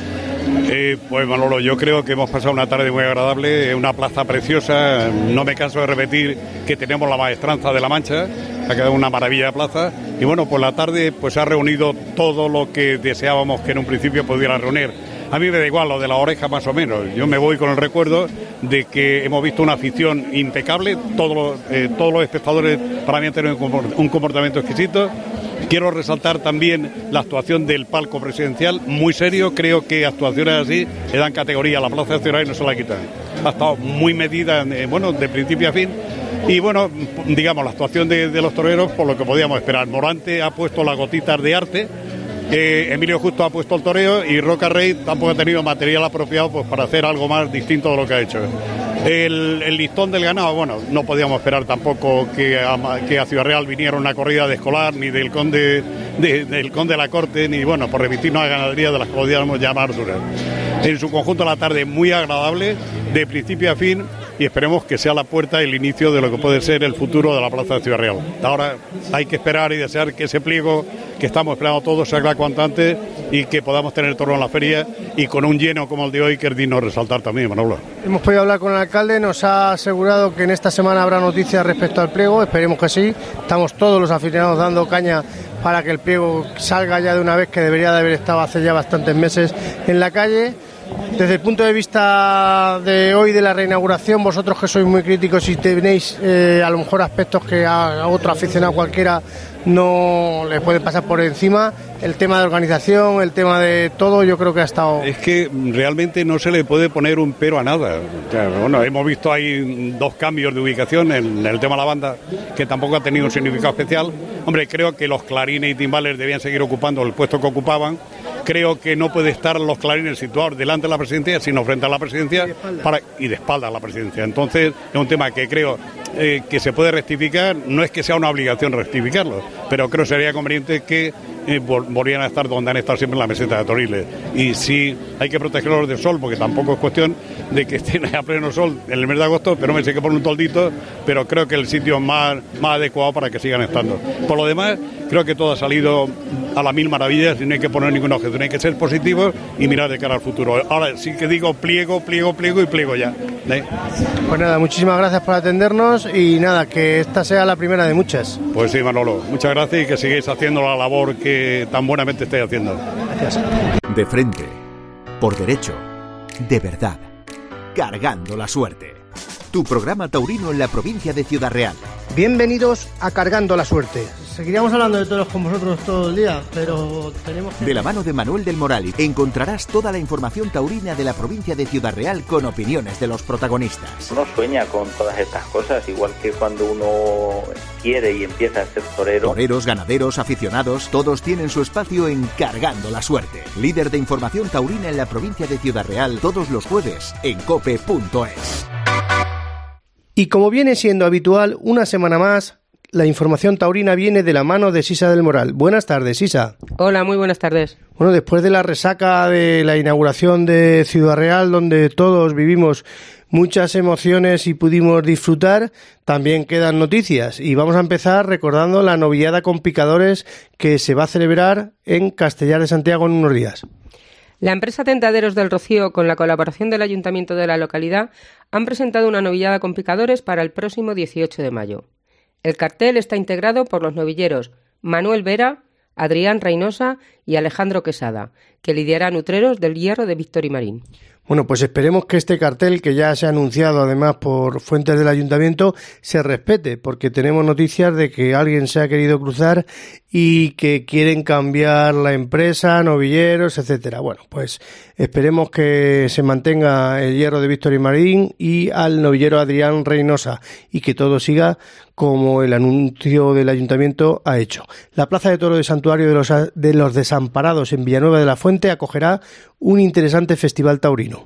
Eh, pues Manolo, yo creo que hemos pasado una tarde muy agradable, una plaza preciosa. No me canso de repetir que tenemos la maestranza de La Mancha, ha quedado una maravilla de plaza. Y bueno, pues la tarde pues ha reunido todo lo que deseábamos que en un principio pudiera reunir. A mí me da igual lo de la oreja más o menos, yo me voy con el recuerdo de que hemos visto una afición impecable, todos los, eh, todos los espectadores para mí han tenido un comportamiento exquisito. Quiero resaltar también la actuación del palco presidencial, muy serio, creo que actuaciones así le dan categoría a la Plaza de Ciudad y no se la quitan. Ha estado muy medida, eh, bueno, de principio a fin. Y bueno, digamos, la actuación de, de los toreros, por lo que podíamos esperar. Morante ha puesto las gotitas de arte, eh, Emilio Justo ha puesto el toreo y Roca Rey tampoco ha tenido material apropiado pues para hacer algo más distinto de lo que ha hecho. El, el listón del ganado, bueno, no podíamos esperar tampoco que a, que a Ciudad Real viniera una corrida de Escolar, ni del conde de, del conde de la Corte, ni bueno, por remitirnos a ganadería de las que podíamos llamar duras. En su conjunto la tarde muy agradable, de principio a fin, y esperemos que sea la puerta y el inicio de lo que puede ser el futuro de la Plaza de Ciudad Real. Ahora hay que esperar y desear que ese pliego que estamos esperando todos se haga cuanto antes y que podamos tener toro en la feria y con un lleno como el de hoy que es digno resaltar también, Manolo. Hemos podido hablar con el alcalde, nos ha asegurado que en esta semana habrá noticias respecto al pliego, esperemos que sí. Estamos todos los aficionados dando caña para que el pliego salga ya de una vez, que debería de haber estado hace ya bastantes meses en la calle. Desde el punto de vista de hoy de la reinauguración, vosotros que sois muy críticos y tenéis eh, a lo mejor aspectos que a otro aficionado cualquiera no le pueden pasar por encima, el tema de organización, el tema de todo, yo creo que ha estado... Es que realmente no se le puede poner un pero a nada. O sea, bueno, hemos visto ahí dos cambios de ubicación en el tema de la banda, que tampoco ha tenido un significado especial. Hombre, creo que los clarines y timbales debían seguir ocupando el puesto que ocupaban. Creo que no puede estar los clarines situados delante de la presidencia, sino frente a la presidencia y de espalda, para, y de espalda a la presidencia. Entonces, es un tema que creo eh, que se puede rectificar. No es que sea una obligación rectificarlo, pero creo que sería conveniente que eh, volvieran a estar donde han estado siempre en la meseta de Toriles. Y sí, hay que protegerlos del sol, porque tampoco es cuestión de que estén a pleno sol en el mes de agosto, pero me sé que poner un toldito, pero creo que el sitio más, más adecuado para que sigan estando. Por lo demás, creo que todo ha salido a las mil maravillas y no hay que poner ningún objeto, hay que ser positivos y mirar de cara al futuro. Ahora sí que digo pliego, pliego, pliego y pliego ya. ¿Eh? Pues nada, muchísimas gracias por atendernos y nada, que esta sea la primera de muchas. Pues sí, Manolo, muchas gracias y que sigáis haciendo la labor que tan buenamente estáis haciendo. Gracias. De frente, por derecho, de verdad, cargando la suerte. Tu programa taurino en la provincia de Ciudad Real. Bienvenidos a Cargando la Suerte. Seguiríamos hablando de toros con vosotros todo el día, pero tenemos que... De la mano de Manuel del Moral encontrarás toda la información taurina de la provincia de Ciudad Real con opiniones de los protagonistas. Uno sueña con todas estas cosas, igual que cuando uno quiere y empieza a ser torero. Toreros, ganaderos, aficionados, todos tienen su espacio en Cargando la Suerte. Líder de información taurina en la provincia de Ciudad Real, todos los jueves en cope punto es. Y como viene siendo habitual, una semana más, la información taurina viene de la mano de Sisa del Moral. Buenas tardes, Sisa. Hola, muy buenas tardes. Bueno, después de la resaca de la inauguración de Ciudad Real, donde todos vivimos muchas emociones y pudimos disfrutar, también quedan noticias. Y vamos a empezar recordando la novillada con picadores que se va a celebrar en Castellar de Santiago en unos días. La empresa Tentaderos del Rocío, con la colaboración del ayuntamiento de la localidad, han presentado una novillada con picadores para el próximo dieciocho de mayo. El cartel está integrado por los novilleros Manuel Vera, Adrián Reynosa y Alejandro Quesada, que lidiarán Utreros del Hierro de Víctor y Marín. Bueno, pues esperemos que este cartel, que ya se ha anunciado además por fuentes del ayuntamiento, se respete, porque tenemos noticias de que alguien se ha querido cruzar y que quieren cambiar la empresa, novilleros, etcétera. Bueno, pues esperemos que se mantenga el Hierro de Víctor y Marín y al novillero Adrián Reynosa, y que todo siga como el anuncio del ayuntamiento ha hecho. La Plaza de Toros de Santuario de los, de los Desamparados en Villanueva de la Fuente acogerá un interesante festival taurino.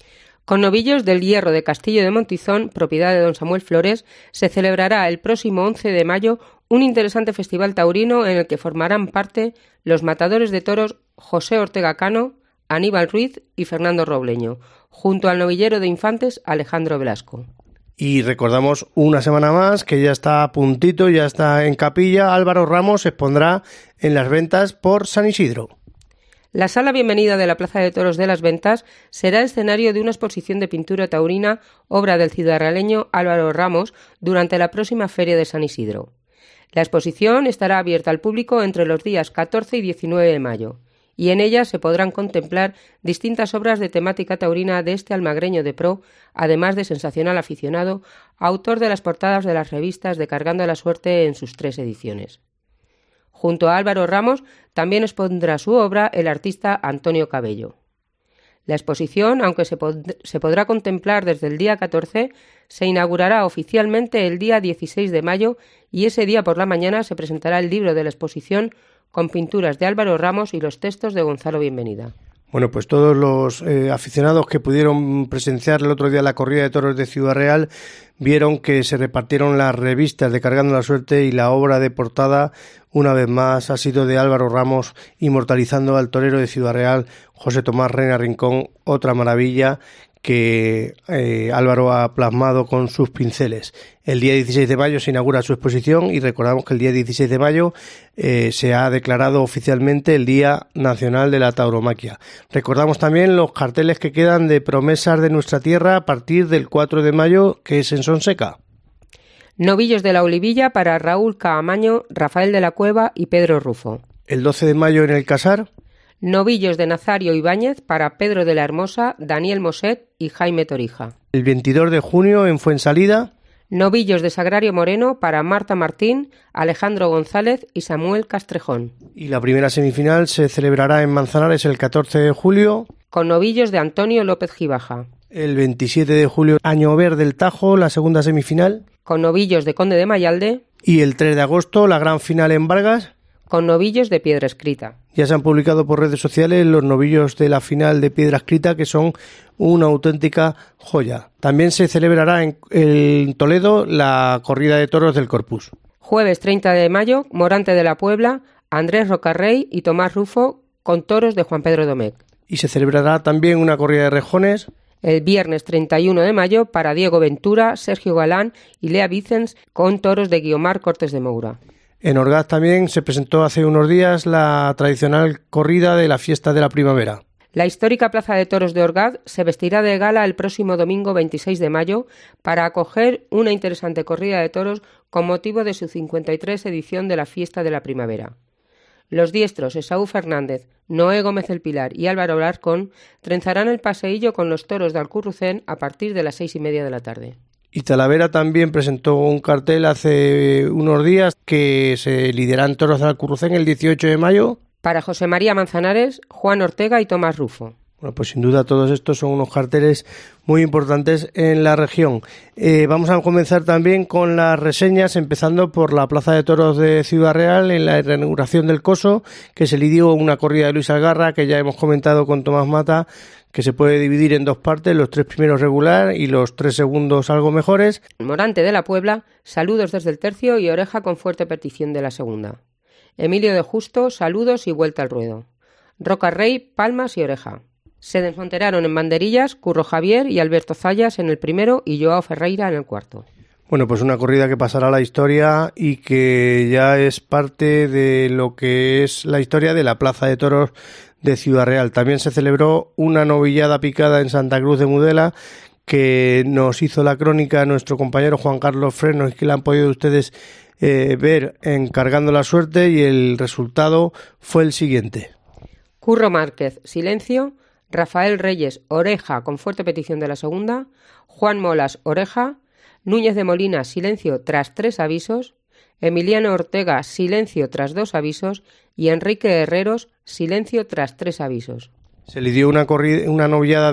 Con novillos del Hierro de Castillo de Montizón, propiedad de don Samuel Flores, se celebrará el próximo once de mayo un interesante festival taurino en el que formarán parte los matadores de toros José Ortega Cano, Aníbal Ruiz y Fernando Robleño, junto al novillero de infantes Alejandro Velasco. Y recordamos una semana más que ya está a puntito, ya está en capilla. Álvaro Ramos se expondrá en las ventas por San Isidro. La sala bienvenida de la Plaza de Toros de las Ventas será escenario de una exposición de pintura taurina, obra del ciudadrealeño Álvaro Ramos, durante la próxima Feria de San Isidro. La exposición estará abierta al público entre los días catorce y diecinueve de mayo, y en ella se podrán contemplar distintas obras de temática taurina de este almagreño de pro, además de sensacional aficionado, autor de las portadas de las revistas de Cargando la Suerte en sus tres ediciones. Junto a Álvaro Ramos también expondrá su obra el artista Antonio Cabello. La exposición, aunque se, pod- se podrá contemplar desde el día catorce, se inaugurará oficialmente el día dieciséis de mayo y ese día por la mañana se presentará el libro de la exposición con pinturas de Álvaro Ramos y los textos de Gonzalo Bienvenida. Bueno, pues todos los eh, aficionados que pudieron presenciar el otro día la corrida de toros de Ciudad Real vieron que se repartieron las revistas de Cargando la Suerte, y la obra de portada, una vez más, ha sido de Álvaro Ramos, inmortalizando al torero de Ciudad Real, José Tomás Reina Rincón, otra maravilla que eh, Álvaro ha plasmado con sus pinceles. El día dieciséis de mayo se inaugura su exposición, y recordamos que el día dieciséis de mayo eh, se ha declarado oficialmente el Día Nacional de la Tauromaquia. Recordamos también los carteles que quedan de Promesas de Nuestra Tierra a partir del cuatro de mayo, que es en Sonseca. Novillos de la Olivilla para Raúl Caamaño, Rafael de la Cueva y Pedro Rufo. El doce de mayo en el Casar. Novillos de Nazario Ibáñez para Pedro de la Hermosa, Daniel Moset y Jaime Torija. El veintidós de junio en Fuensalida. Novillos de Sagrario Moreno para Marta Martín, Alejandro González y Samuel Castrejón. Y la primera semifinal se celebrará en Manzanares el catorce de julio. Con novillos de Antonio López Gibaja. El veintisiete de julio, Añover del Tajo, la segunda semifinal. Con novillos de Conde de Mayalde. Y el tres de agosto, la gran final en Vargas. Con novillos de Piedra Escrita. Ya se han publicado por redes sociales los novillos de la final de Piedra Escrita, que son una auténtica joya. También se celebrará en, en Toledo la corrida de toros del Corpus. Jueves treinta de mayo, Morante de la Puebla, Andrés Rocarrey y Tomás Rufo con toros de Juan Pedro Domecq. Y se celebrará también una corrida de rejones. El viernes treinta y uno de mayo para Diego Ventura, Sergio Galán y Lea Vicens con toros de Guiomar Cortes de Moura. En Orgaz también se presentó hace unos días la tradicional corrida de la fiesta de la primavera. La histórica Plaza de Toros de Orgaz se vestirá de gala el próximo domingo veintiséis de mayo para acoger una interesante corrida de toros con motivo de su cincuenta y tres edición de la fiesta de la primavera. Los diestros Esaú Fernández, Noé Gómez el Pilar y Álvaro Larcón trenzarán el paseillo con los toros de Alcurrucén a partir de las seis y media de la tarde. Y Talavera también presentó un cartel hace unos días que se lideran toros de Alcurrucén el dieciocho de mayo. Para José María Manzanares, Juan Ortega y Tomás Rufo. Bueno, pues sin duda todos estos son unos carteles muy importantes en la región. Eh, vamos a comenzar también con las reseñas, empezando por la Plaza de Toros de Ciudad Real, en la reinauguración del Coso, que se lidió una corrida de Luis Algarra, que ya hemos comentado con Tomás Mata, que se puede dividir en dos partes, los tres primeros regular y los tres segundos algo mejores. Morante de la Puebla, saludos desde el tercio y oreja con fuerte petición de la segunda. Emilio de Justo, saludos y vuelta al ruedo. Roca Rey, palmas y oreja. Se desmonteraron en banderillas Curro Javier y Alberto Zayas en el primero y Joao Ferreira en el cuarto. Bueno, pues una corrida que pasará a la historia y que ya es parte de lo que es la historia de la Plaza de Toros de Ciudad Real. También se celebró una novillada picada en Santa Cruz de Mudela, que nos hizo la crónica nuestro compañero Juan Carlos Freno y que la han podido ustedes eh, ver en Cargando la Suerte, y el resultado fue el siguiente. Curro Márquez, silencio. Rafael Reyes, oreja con fuerte petición de la segunda. Juan Molas, oreja. Núñez de Molina, silencio tras tres avisos. Emiliano Ortega, silencio tras dos avisos. Y Enrique Herreros, silencio tras tres avisos. Se le dio una, corrida, una novillada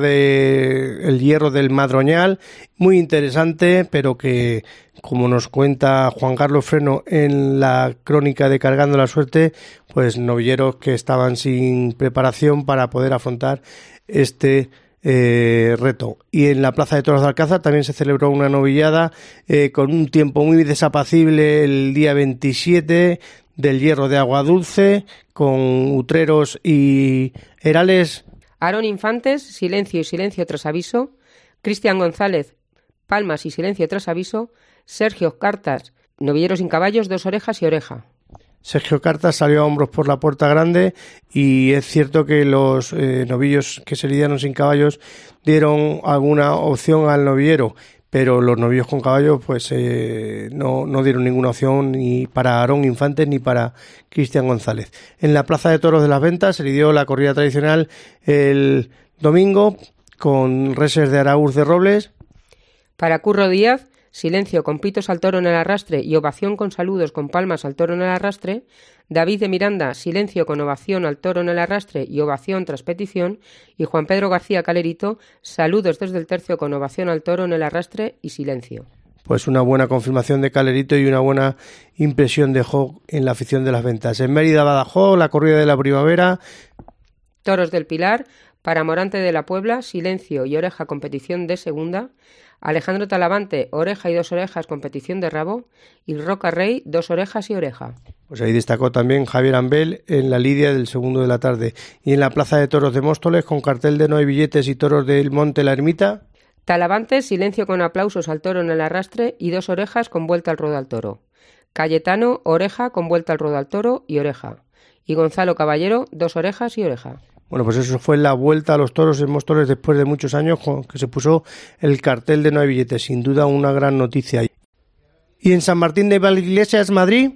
de El Hierro del Madroñal, muy interesante, pero que, como nos cuenta Juan Carlos Freno en la crónica de Cargando la Suerte, pues novilleros que estaban sin preparación para poder afrontar este eh, reto. Y en la Plaza de Toros de Alcázar también se celebró una novillada eh, con un tiempo muy desapacible el día veintisiete, del Hierro de Agua Dulce, con utreros y herales. Aarón Infantes, silencio y silencio tras aviso. Cristian González, palmas y silencio tras aviso. Sergio Cartas, novilleros sin caballos, dos orejas y oreja. Sergio Cartas salió a hombros por la Puerta Grande, y es cierto que los eh, novillos que se lidiaron sin caballos dieron alguna opción al novillero, pero los novillos con caballos pues eh, no, no dieron ninguna opción ni para Aarón Infantes ni para Cristian González. En la Plaza de Toros de las Ventas se lidió la corrida tradicional el domingo con reses de Araúz de Robles. Para Curro Díaz, silencio con pitos al toro en el arrastre y ovación con saludos con palmas al toro en el arrastre. David de Miranda, silencio con ovación al toro en el arrastre y ovación tras petición. Y Juan Pedro García Calerito, saludos desde el tercio con ovación al toro en el arrastre y silencio. Pues una buena confirmación de Calerito y una buena impresión dejó en la afición de las Ventas. En Mérida, Badajoz, la corrida de la primavera. Toros del Pilar, para Morante de la Puebla, silencio y oreja competición de segunda. Alejandro Talavante, oreja y dos orejas, competición de rabo. Y Roca Rey, dos orejas y oreja. Pues ahí destacó también Javier Ambel en la lidia del segundo de la tarde. Y en la Plaza de Toros de Móstoles, con cartel de no hay billetes y toros del Monte La Ermita. Talavante, silencio con aplausos al toro en el arrastre y dos orejas con vuelta al ruedo al toro. Cayetano, oreja con vuelta al ruedo al toro y oreja. Y Gonzalo Caballero, dos orejas y oreja. Bueno, pues eso fue la vuelta a los toros en Móstoles después de muchos años, con que se puso el cartel de no hay billetes. Sin duda una gran noticia. Y en San Martín de Valdeiglesias, Madrid.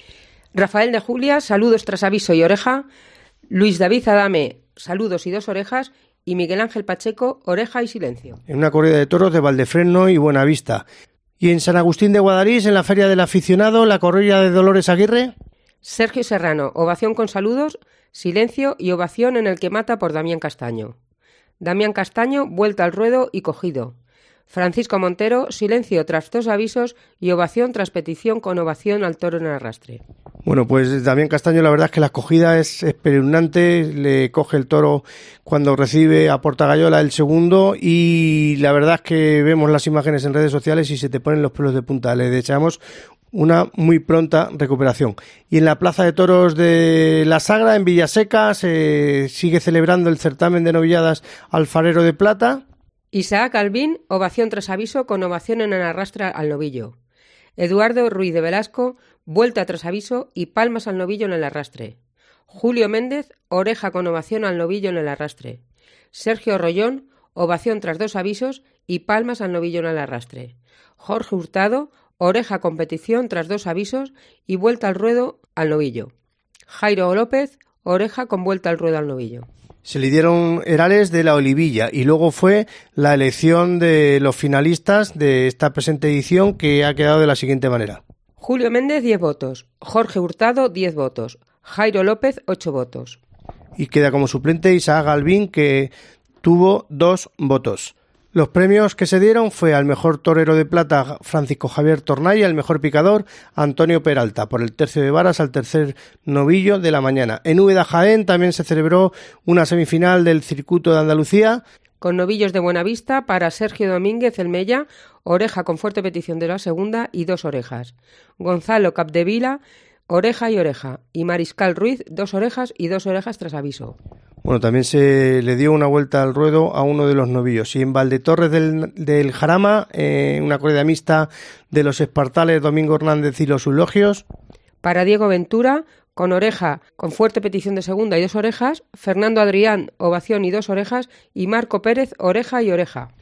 Rafael de Julia, saludos tras aviso y oreja. Luis David Adame, saludos y dos orejas. Y Miguel Ángel Pacheco, oreja y silencio. En una corrida de toros de Valdefreno y Buenavista. Y en San Agustín de Guadarís, en la Feria del Aficionado, la corrida de Dolores Aguirre. Sergio Serrano, ovación con saludos, silencio y ovación en el que mata por Damián Castaño. Damián Castaño, vuelta al ruedo y cogido. Francisco Montero, silencio tras dos avisos y ovación tras petición con ovación al toro en el arrastre. Bueno, pues Damián Castaño, la verdad es que la acogida es espeluznante, le coge el toro cuando recibe a Portagayola el segundo, y la verdad es que vemos las imágenes en redes sociales y se te ponen los pelos de punta. Le deseamos una muy pronta recuperación. Y en la Plaza de Toros de La Sagra, en Villaseca, se sigue celebrando el certamen de novilladas Alfarero de Plata. Isaac Albín, ovación tras aviso con ovación en el arrastre al novillo. Eduardo Ruiz de Velasco, vuelta tras aviso y palmas al novillo en el arrastre. Julio Méndez, oreja con ovación al novillo en el arrastre. Sergio Rollón, ovación tras dos avisos y palmas al novillo en el arrastre. Jorge Hurtado, oreja competición tras dos avisos y vuelta al ruedo al novillo. Jairo López, oreja con vuelta al ruedo al novillo. Se le dieron herales de la Olivilla y luego fue la elección de los finalistas de esta presente edición, que ha quedado de la siguiente manera. Julio Méndez, diez votos. Jorge Hurtado, diez votos. Jairo López, ocho votos. Y queda como suplente Isaac Albín, que tuvo dos votos. Los premios que se dieron fue al mejor torero de plata Francisco Javier Tornay, al mejor picador Antonio Peralta, por el tercio de varas al tercer novillo de la mañana. En Úbeda, Jaén, también se celebró una semifinal del Circuito de Andalucía, con novillos de Buenavista para Sergio Domínguez el Mella, oreja con fuerte petición de la segunda y dos orejas. Gonzalo Capdevila, oreja y oreja. Y Mariscal Ruiz, dos orejas y dos orejas tras aviso. Bueno, también se le dio una vuelta al ruedo a uno de los novillos. Y en Valdetorres del, del Jarama, eh, una corrida mixta de los espartales Domingo Hernández y los Eulogios. Para Diego Ventura, con oreja, con fuerte petición de segunda y dos orejas. Fernando Adrián, ovación y dos orejas. Y Marco Pérez, oreja y oreja.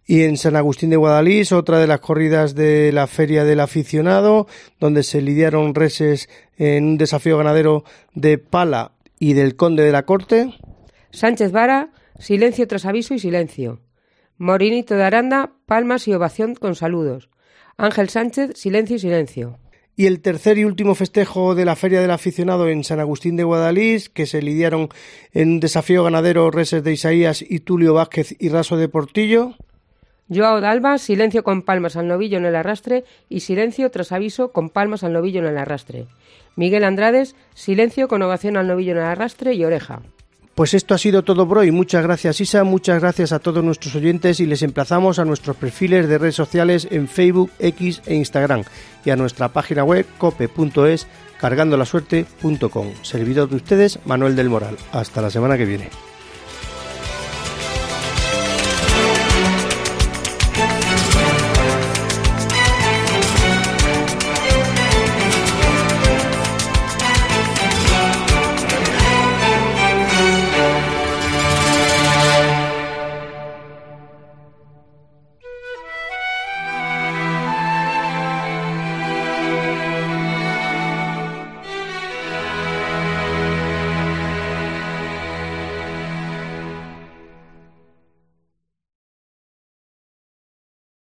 Y en San Agustín de Guadalís, otra de las corridas de la Feria del Aficionado, donde se lidiaron reses en un desafío ganadero de Pala y del Conde de la Corte. Sánchez Vara, silencio tras aviso y silencio. Morinito de Aranda, palmas y ovación con saludos. Ángel Sánchez, silencio y silencio. Y el tercer y último festejo de la Feria del Aficionado en San Agustín de Guadalís, que se lidiaron en un desafío ganadero reses de Isaías y Tulio Vázquez y Raso de Portillo. Joao Dalba, silencio con palmas al novillo en el arrastre y silencio tras aviso con palmas al novillo en el arrastre. Miguel Andrades, silencio con ovación al novillo en el arrastre y oreja. Pues esto ha sido todo por hoy. Muchas gracias, Isa, muchas gracias a todos nuestros oyentes y les emplazamos a nuestros perfiles de redes sociales en Facebook, X e Instagram y a nuestra página web cope punto es, cargando la suerte punto com. Servidor de ustedes, Manuel del Moral. Hasta la semana que viene.